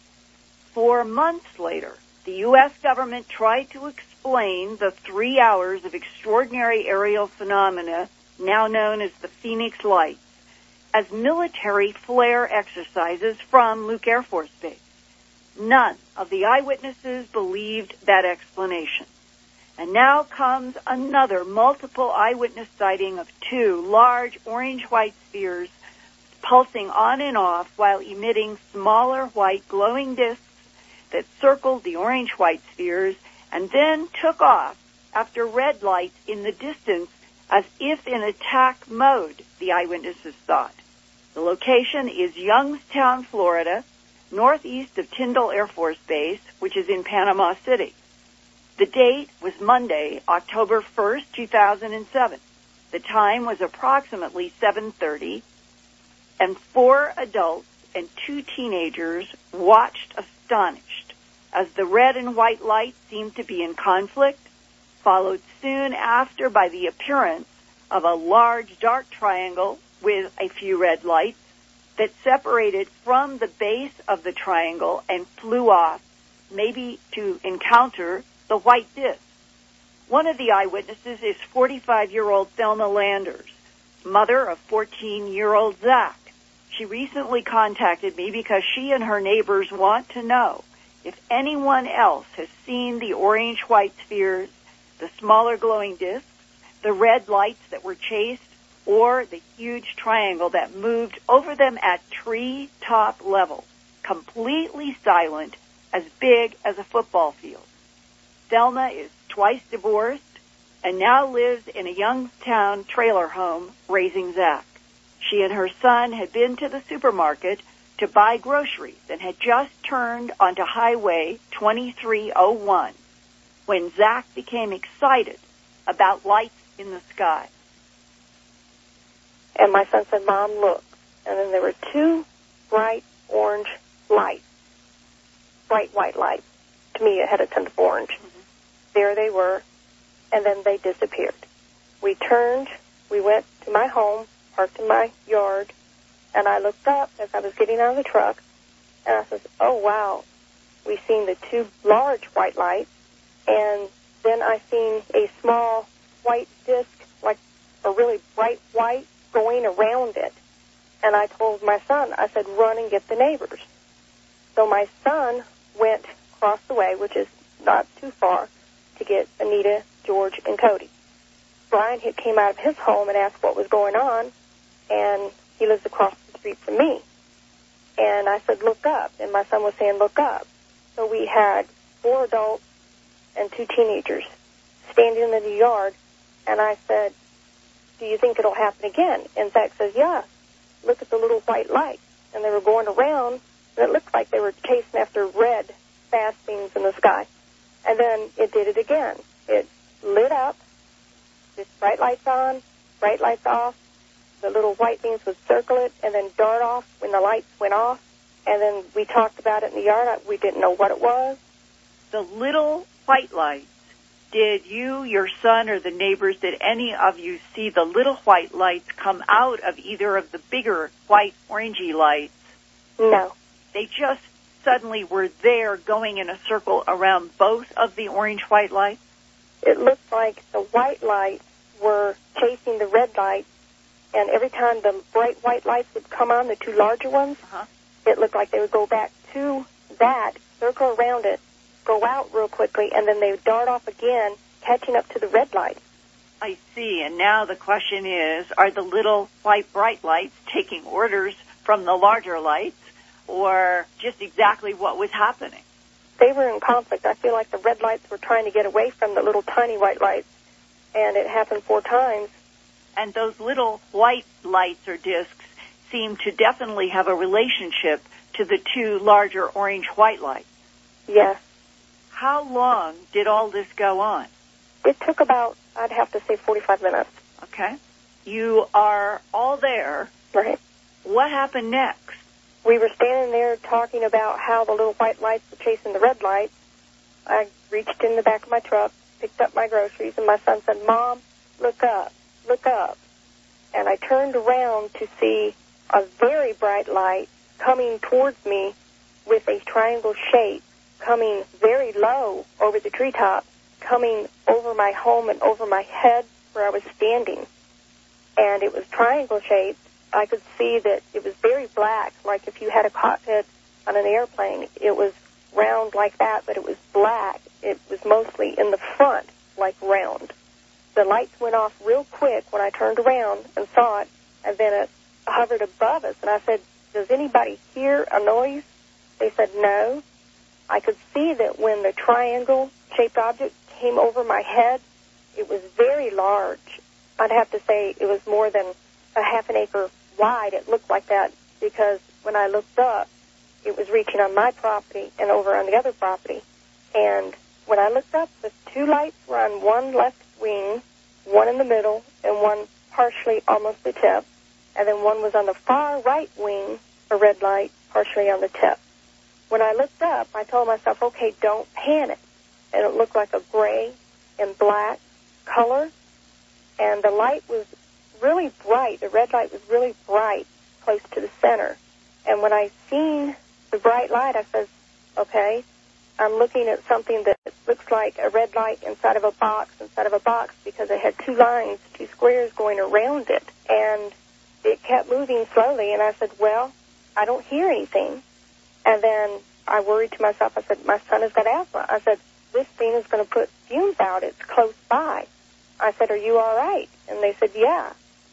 4 months later, the U.S. government tried to explain the 3 hours of extraordinary aerial phenomena now known as the Phoenix Lights, as military flare exercises from Luke Air Force Base. None of the eyewitnesses believed that explanation. And now comes another multiple eyewitness sighting of two large orange-white spheres pulsing on and off while emitting smaller white glowing discs that circled the orange-white spheres and then took off after red lights in the distance as if in attack mode, the eyewitnesses thought. The location is Youngstown, Florida, northeast of Tyndall Air Force Base, which is in Panama City. The date was Monday, October 1st, 2007. The time was approximately 7:30, and 4 adults and 2 teenagers watched astonished as the red and white lights seemed to be in conflict, followed soon after by the appearance of a large dark triangle with a few red lights that separated from the base of the triangle and flew off, maybe to encounter the white disk. One of the eyewitnesses is 45-year-old Thelma Landers, mother of 14-year-old Zach. She recently contacted me because she and her neighbors want to know if anyone else has seen the orange-white spheres, the smaller glowing disks, the red lights that were chased, or the huge triangle that moved over them at tree-top level, completely silent, as big as a football field. Thelma is twice divorced and now lives in a Youngstown trailer home raising Zach. She and her son had been to the supermarket to buy groceries and had just turned onto Highway 2301 when Zach became excited about lights in the sky. And my son said, Mom, look. And then there were two bright orange lights, bright white lights. To me, it had a tint of orange. Mm-hmm. There they were, and then they disappeared. We turned, we went to my home, parked in my yard, and I looked up as I was getting out of the truck, and I said, oh, wow, we seen the two large white lights, and then I seen a small white disc, like a really bright white, going around it. And I told my son, I said, run and get the neighbors. So my son went across the way, which is not too far, to get Anita, George, and Cody. Brian had came out of his home and asked what was going on, and he lives across the street from me. And I said, look up. And my son was saying, look up. So we had 4 adults and 2 teenagers standing in the yard, and I said, do you think it'll happen again? And Zach says, yeah, look at the little white lights. And they were going around, and it looked like they were chasing after red fast beams in the sky. And then it did it again. It lit up, just bright lights on, bright lights off. The little white beams would circle it and then dart off when the lights went off. And then we talked about it in the yard. We didn't know what it was. The little white lights, did you, your son, or the neighbors, did any of you see the little white lights come out of either of the bigger white orangey lights? No. They just suddenly were there going in a circle around both of the orange-white lights? It looked like the white lights were chasing the red lights, and every time the bright white lights would come on, the 2 larger ones, it looked like they would go back to that, circle around it, go out real quickly, and then they would dart off again, catching up to the red lights. I see, and now the question is, are the little white bright lights taking orders from the larger lights, or just exactly what was happening? They were in conflict. I feel like the red lights were trying to get away from the little tiny white lights, and it happened 4 times. And those little white lights or discs seem to definitely have a relationship to the 2 larger orange-white lights. Yes. How long did all this go on? It took about, I'd have to say, 45 minutes. Okay. You are all there. Right. What happened next? We were standing there talking about how the little white lights were chasing the red lights. I reached in the back of my truck, picked up my groceries, and my son said, Mom, look up, look up. And I turned around to see a very bright light coming towards me with a triangle shape, coming very low over the treetop, coming over my home and over my head where I was standing. And it was triangle-shaped. I could see that it was very black, like if you had a cockpit on an airplane. It was round like that, but it was black. It was mostly in the front, like round. The lights went off real quick when I turned around and saw it, and then it hovered above us. And I said, does anybody hear a noise? They said, no. I could see that when the triangle-shaped object came over my head, it was very large. I'd have to say it was more than a half an acre wide. It looked like that because when I looked up, it was reaching on my property and over on the other property. And when I looked up, the 2 lights were on one left wing, one in the middle, and one partially almost the tip. And then one was on the far right wing, a red light, partially on the tip. When I looked up, I told myself, okay, don't panic. And it looked like a gray and black color, and the light was really bright. The red light was really bright, close to the center. And when I seen the bright light, I said, okay, I'm looking at something that looks like a red light inside of a box, because it had two lines, two squares going around it. And it kept moving slowly, and I said, well, I don't hear anything. And then I worried to myself. I said, my son has got asthma. I said, this thing is going to put fumes out. It's close by. I said, are you all right? And they said, yeah.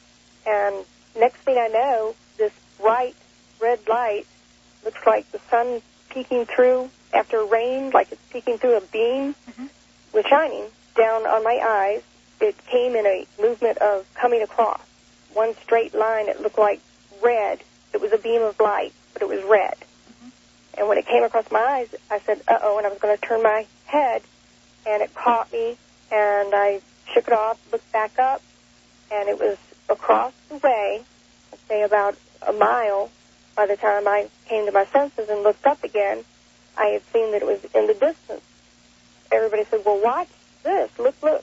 And next thing I know, this bright red light looks like the sun peeking through after rain, like it's peeking through a beam, was shining down on my eyes. It came in a movement of coming across. One straight line, it looked like red. It was a beam of light, but it was red. And when it came across my eyes, I said, uh-oh, and I was going to turn my head, and it caught me, and I shook it off, looked back up, and it was across the way, I'd say about a mile. By the time I came to my senses and looked up again, I had seen that it was in the distance. Everybody said, well, watch this, look.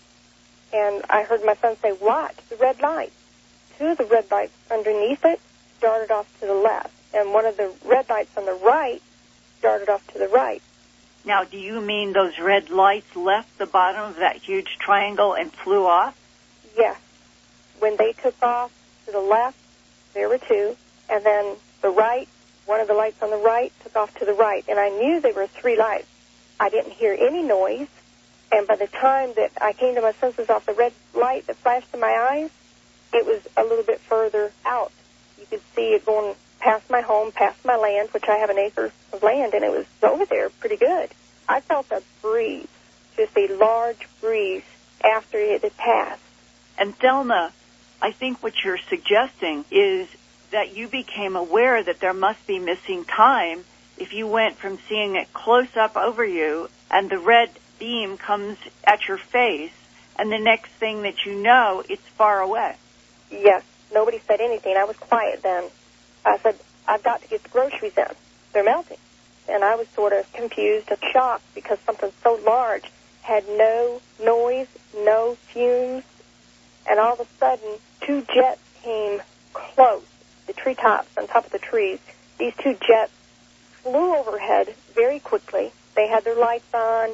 And I heard my son say, watch the red light. Two of the red lights underneath it darted off to the left, and one of the red lights on the right darted off to the right. Now, do you mean those red lights left the bottom of that huge triangle and flew off? Yes. When they took off to the left, there were two, and then the right, one of the lights on the right took off to the right, and I knew there were three lights. I didn't hear any noise, and by the time that I came to my senses off the red light that flashed in my eyes, it was a little bit further out. You could see it going past my home, past my land, which I have an acre of land, and it was over there pretty good. I felt a breeze, just a large breeze after it had passed. And Thelma, I think what you're suggesting is that you became aware that there must be missing time if you went from seeing it close up over you and the red beam comes at your face, and the next thing that you know, it's far away. Yes. Nobody said anything. I was quiet then. I said, I've got to get the groceries in. They're melting. And I was sort of confused and shocked because something so large had no noise, no fumes, and all of a sudden, two jets came close, the treetops on top of the trees. These two jets flew overhead very quickly. They had their lights on,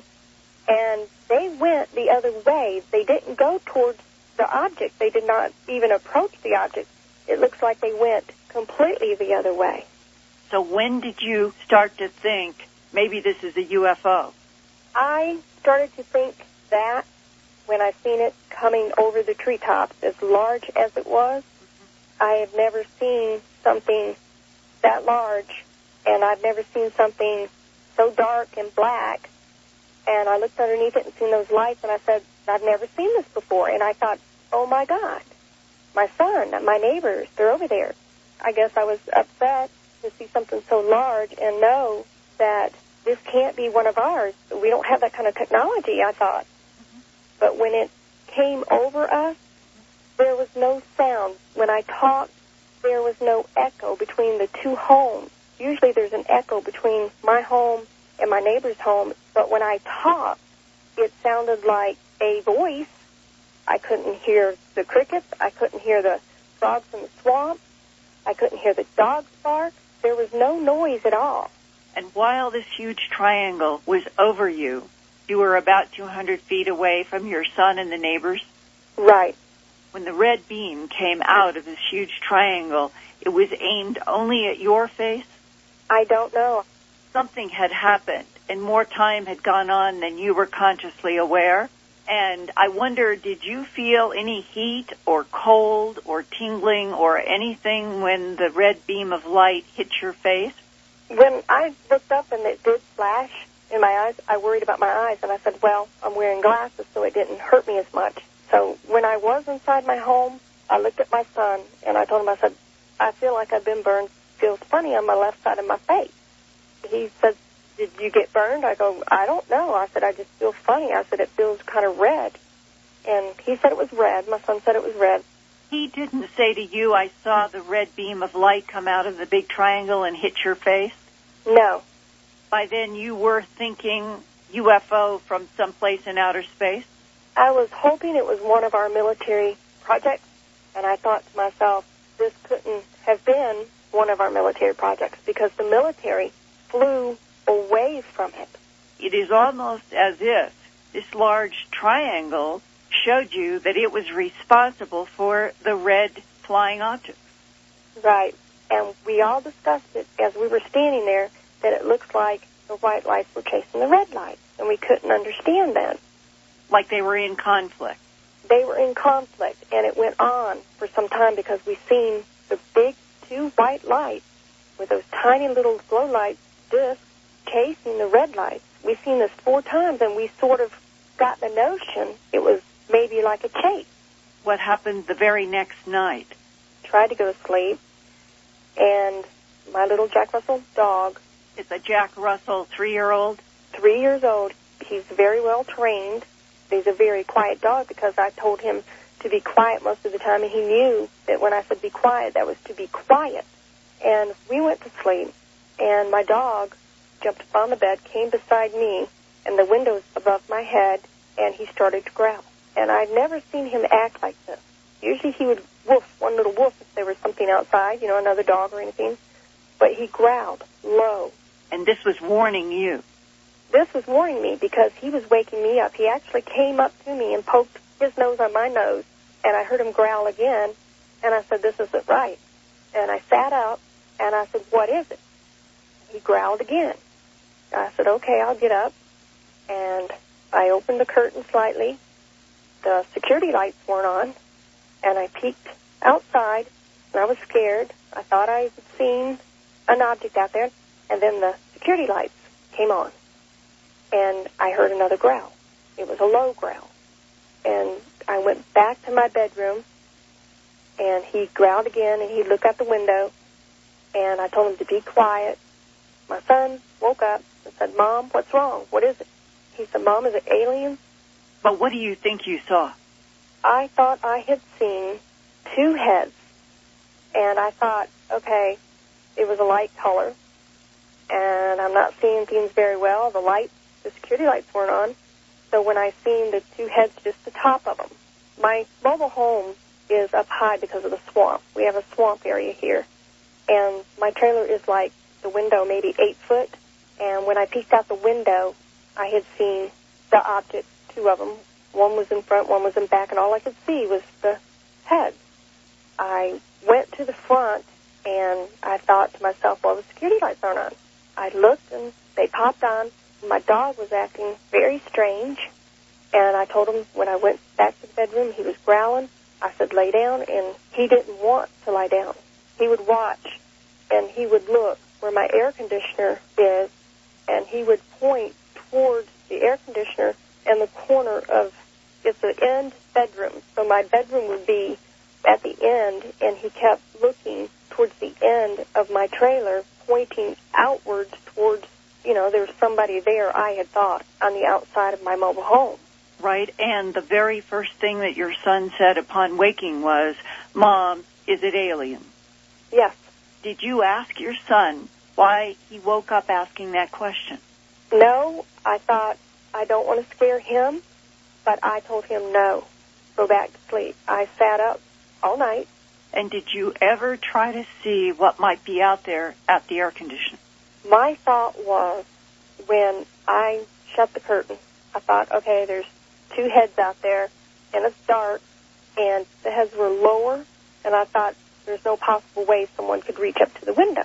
and they went the other way. They didn't go towards the object. They did not even approach the object. It looks like they went completely the other way. So when did you start to think, maybe this is a UFO? I started to think that when I seen it coming over the treetops, as large as it was. I had never seen something that large, and I've never seen something so dark and black. And I looked underneath it and seen those lights, and I said, I've never seen this before. And I thought, oh, my God, my son, my neighbors, they're over there. I guess I was upset to see something so large and know that this can't be one of ours. We don't have that kind of technology, I thought. But when it came over us, there was no sound. When I talked, there was no echo between the two homes. Usually there's an echo between my home and my neighbor's home, but when I talked, it sounded like a voice. I couldn't hear the crickets. I couldn't hear the frogs in the swamp. I couldn't hear the dogs bark. There was no noise at all. And while this huge triangle was over you, you were about 200 feet away from your son and the neighbors? Right. When the red beam came out of this huge triangle, it was aimed only at your face? I don't know. Something had happened, and more time had gone on than you were consciously aware. And I wonder, did you feel any heat or cold or tingling or anything when the red beam of light hit your face? When I looked up and it did flash in my eyes, I worried about my eyes, and I said, well, I'm wearing glasses, so it didn't hurt me as much. So when I was inside my home, I looked at my son, and I told him, I said, I feel like I've been burned. It feels funny on my left side of my face. He said, did you get burned? I go, I don't know. I said, I just feel funny. I said, it feels kind of red. And he said it was red. My son said it was red. He didn't say to you, I saw the red beam of light come out of the big triangle and hit your face? No. By then you were thinking UFO from someplace in outer space? I was hoping it was one of our military projects, and I thought to myself, this couldn't have been one of our military projects because the military flew away from it. It is almost as if this large triangle showed you that it was responsible for the red flying object. Right. And we all discussed it as we were standing there, that it looks like the white lights were chasing the red lights, and we couldn't understand that. Like they were in conflict. They were in conflict, and it went on for some time because we seen the big two white lights with those tiny little glow light discs chasing the red lights. We seen this 4 times, and we sort of got the notion it was maybe like a chase. What happened the very next night? Tried to go to sleep, and my little Jack Russell dog. It's a Jack Russell 3-year-old? 3 years old. He's very well trained. He's a very quiet dog because I told him to be quiet most of the time, and he knew that when I said be quiet, that was to be quiet. And we went to sleep, and my dog jumped up on the bed, came beside me, and the window's above my head, and he started to growl. And I'd never seen him act like this. Usually he would woof, one little woof if there was something outside, another dog or anything. But he growled low. And this was warning you? This was warning me because he was waking me up. He actually came up to me and poked his nose on my nose, and I heard him growl again, and I said, this isn't right. And I sat up, and I said, what is it? He growled again. I said, okay, I'll get up. And I opened the curtain slightly. The security lights weren't on, and I peeked outside, and I was scared. I thought I had seen an object out there, and then the security lights came on, and I heard another growl. It was a low growl. And I went back to my bedroom, and he growled again, and he looked out the window, and I told him to be quiet. My son woke up and said, Mom, what's wrong? What is it? He said, Mom, is it aliens? But what do you think you saw? I thought I had seen 2 heads, and I thought, okay, it was a light color, and I'm not seeing things very well. The security lights weren't on, so when I seen the 2 heads, just the top of them. My mobile home is up high because of the swamp. We have a swamp area here, and my trailer is like the window, maybe 8 foot, and when I peeked out the window, I had seen the object, 2 of them. One was in front, one was in back, and all I could see was the head. I went to the front, and I thought to myself, well, the security lights aren't on. I looked, and they popped on. My dog was acting very strange, and I told him when I went back to the bedroom, he was growling. I said, lay down, and he didn't want to lie down. He would watch, and he would look where my air conditioner is, and he would point towards the air conditioner and the corner of, it's an end bedroom, so my bedroom would be at the end, and he kept looking towards the end of my trailer, pointing outwards towards, there was somebody there, I had thought, on the outside of my mobile home. Right, and the very first thing that your son said upon waking was, Mom, is it alien? Yes. Did you ask your son why he woke up asking that question? No, I thought, I don't want to scare him, but I told him no, go back to sleep. I sat up all night. And did you ever try to see what might be out there at the air conditioner? My thought was, when I shut the curtain, I thought, okay, there's 2 heads out there, and it's dark, and the heads were lower, and I thought there's no possible way someone could reach up to the window.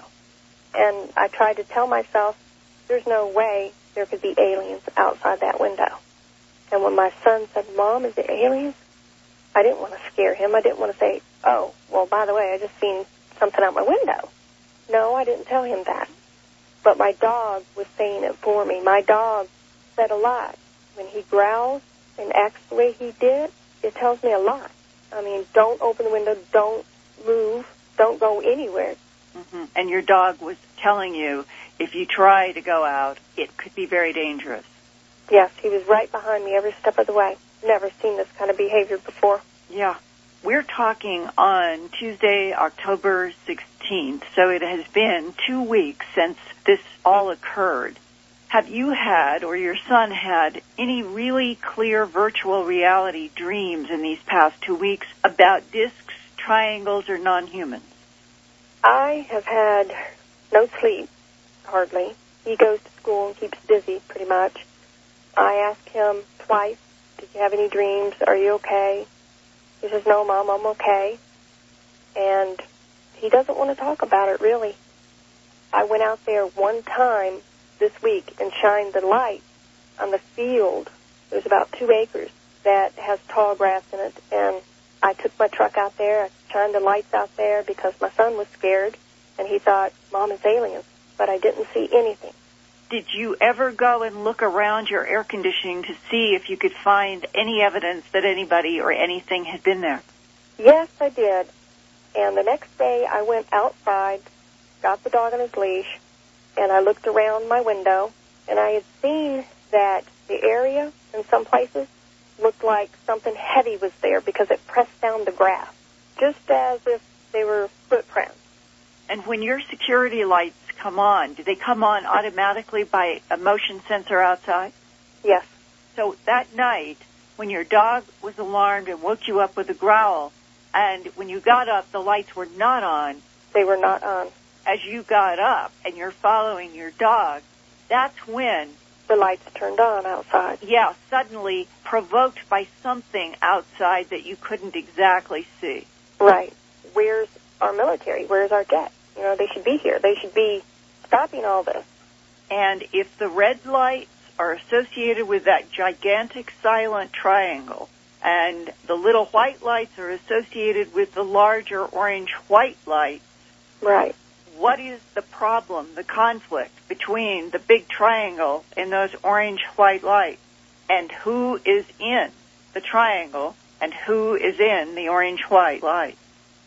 And I tried to tell myself, there's no way there could be aliens outside that window. And when my son said, Mom, is it aliens? I didn't want to scare him. I didn't want to say, oh, well, by the way, I just seen something out my window. No, I didn't tell him that. But my dog was saying it for me. My dog said a lot. When he growls and acts the way he did, it tells me a lot. I mean, don't open the window, don't move, don't go anywhere. Mm-hmm. And your dog was telling you, if you try to go out, it could be very dangerous. Yes, he was right behind me every step of the way. Never seen this kind of behavior before. Yeah. We're talking on Tuesday, October 16th, so it has been 2 weeks since this all occurred. have you had, or your son had, any really clear virtual reality dreams in these past 2 weeks about discs, triangles, or non-humans? I have had no sleep, hardly. He goes to school and keeps busy, pretty much. I asked him twice, did you have any dreams? Are you okay? He says, no, Mom, I'm okay. And he doesn't want to talk about it, really. I went out there one time this week and shined the light on the field. There's about 2 acres that has tall grass in it, and I took my truck out there, I shined the lights out there because my son was scared, and he thought, Mom is aliens, but I didn't see anything. Did you ever go and look around your air conditioning to see if you could find any evidence that anybody or anything had been there? Yes, I did. And the next day I went outside, got the dog on his leash, and I looked around my window, and I had seen that the area in some places looked like something heavy was there because it pressed down the grass, just as if they were footprints. And when your security lights come on, do they come on automatically by a motion sensor outside? Yes. So that night, when your dog was alarmed and woke you up with a growl, and when you got up, the lights were not on. They were not on. As you got up and you're following your dog, that's when the lights turned on outside. Yeah, suddenly provoked by something outside that you couldn't exactly see. Right. Where's our military? Where's our jet? You know, they should be here. They should be stopping all this. And if the red lights are associated with that gigantic silent triangle, and the little white lights are associated with the larger orange-white lights, right. What is the problem, the conflict between the big triangle and those orange-white lights? And who is in the triangle and who is in the orange-white light?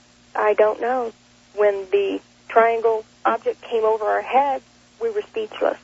I don't know. When the triangle object came over our heads, we were speechless.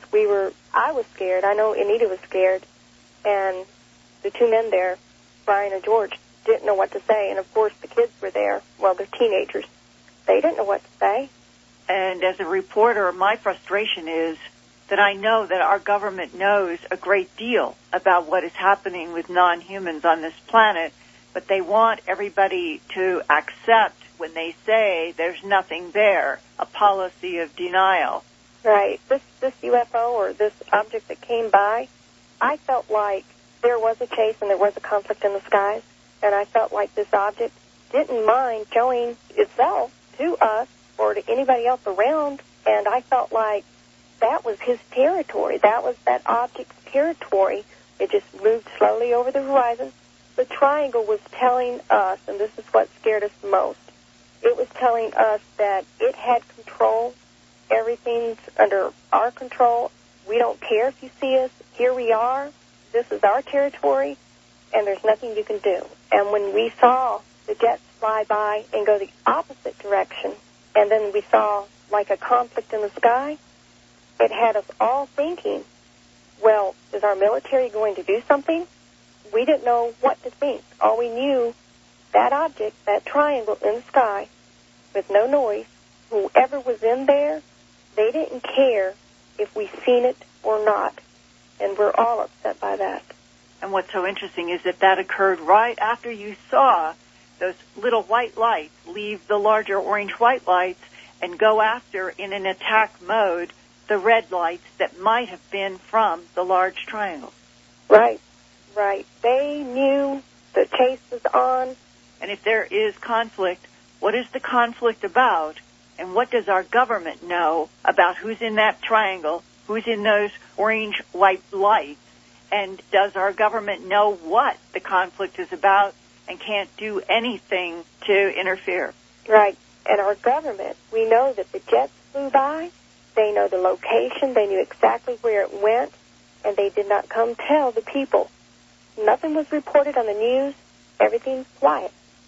I was scared. I know Anita was scared. And the 2 men there, Brian and George, didn't know what to say. And, of course, the kids were there. Well, they're teenagers. They didn't know what to say. And as a reporter, my frustration is that I know that our government knows a great deal about what is happening with non-humans on this planet, but they want everybody to accept when they say there's nothing there, a policy of denial. Right. This UFO or this object that came by, I felt like there was a chase and there was a conflict in the skies, and I felt like this object didn't mind showing itself to us or to anybody else around, and I felt like that was his territory. That was that object's territory. It just moved slowly over the horizon. The triangle was telling us, and this is what scared us the most, it was telling us that it had control. Everything's under our control. We don't care if you see us. Here we are. This is our territory, and there's nothing you can do. And when we saw the jets fly by and go the opposite direction, and then we saw like a conflict in the sky, it had us all thinking, well, is our military going to do something? We didn't know what to think. All we knew, that object, that triangle in the sky, with no noise, whoever was in there, they didn't care if we seen it or not. And we're all upset by that. And what's so interesting is that occurred right after you saw those little white lights leave the larger orange-white lights and go after, in an attack mode, the red lights that might have been from the large triangle. Right, right. They knew the chase was on. And if there is conflict, what is the conflict about? And what does our government know about who's in that triangle, who's in those orange-white lights? And does our government know what the conflict is about and can't do anything to interfere? Right. And our government, we know that the jets flew by. They know the location. They knew exactly where it went. And they did not come tell the people. Nothing was reported on the news. Everything's quiet.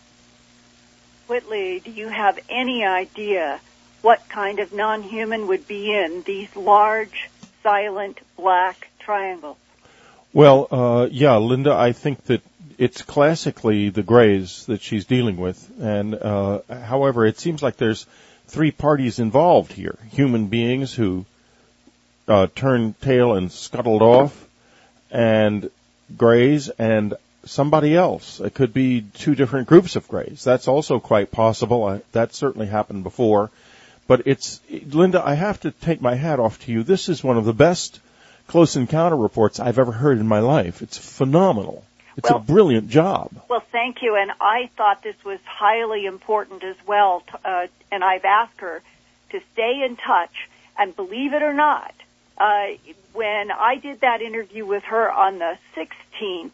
Whitley, do you have any idea what kind of non-human would be in these large, silent, black triangles? Well, yeah, Linda, I think that it's classically the Greys that she's dealing with. And, however, it seems like there's 3 parties involved here. Human beings who turned tail and scuttled off, and grays and somebody else. It could be two different groups of grays. That's also quite possible. That certainly happened before. But Linda, I have to take my hat off to you. This is one of the best close encounter reports I've ever heard in my life. It's phenomenal. It's a brilliant job. Well, thank you. And I thought this was highly important as well. And I've asked her to stay in touch. And believe it or not, when I did that interview with her on the 16th,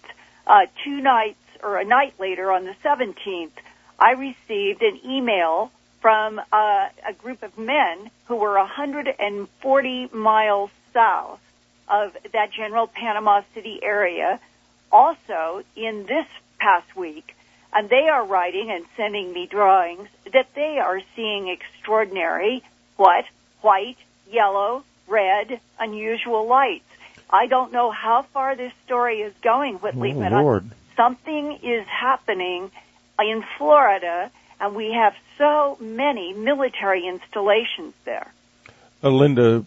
a night later on the 17th, I received an email from a group of men who were 140 miles south of that general Panama City area, also in this past week, and they are writing and sending me drawings that they are seeing extraordinary, white, yellow, red, unusual lights. I don't know how far this story is going, Whitley, but something is happening in Florida, and we have so many military installations there. Linda,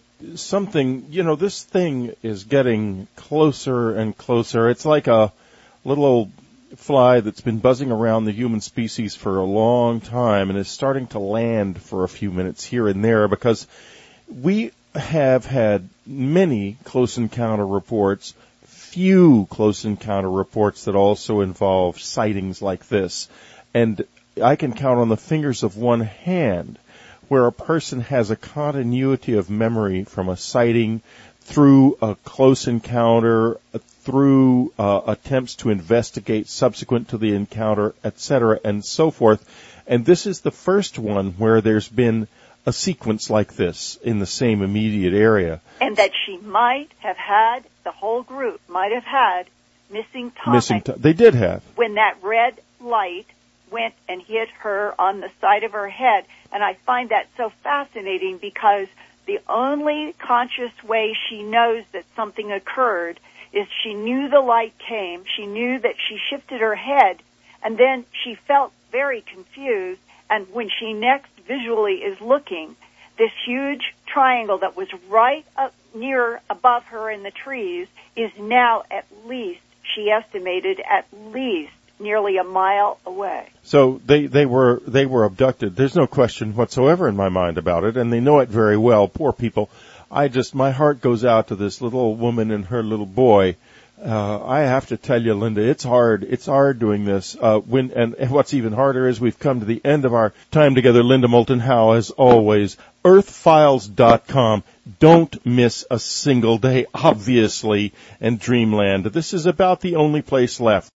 this thing is getting closer and closer. It's like a little old fly that's been buzzing around the human species for a long time and is starting to land for a few minutes here and there, because we have had many close encounter reports, few close encounter reports that also involve sightings like this. And I can count on the fingers of one hand where a person has a continuity of memory from a sighting through a close encounter, through attempts to investigate subsequent to the encounter, etc., and so forth. And this is the first one where there's been a sequence like this in the same immediate area. And that she might have had, the whole group might have had, missing time. They did have. When that red light went and hit her on the side of her head. And I find that so fascinating, because the only conscious way she knows that something occurred is she knew the light came, she knew that she shifted her head, and then she felt very confused. And when she next visually is looking, this huge triangle that was right up near above her in the trees is now at least, she estimated, at least nearly a mile away. So they were abducted. There's no question whatsoever in my mind about it, and they know it very well. Poor people. My heart goes out to this little woman and her little boy. I have to tell you, Linda, it's hard. It's hard doing this. And what's even harder is we've come to the end of our time together. Linda Moulton Howe, as always, earthfiles.com. Don't miss a single day, obviously, and Dreamland. This is about the only place left.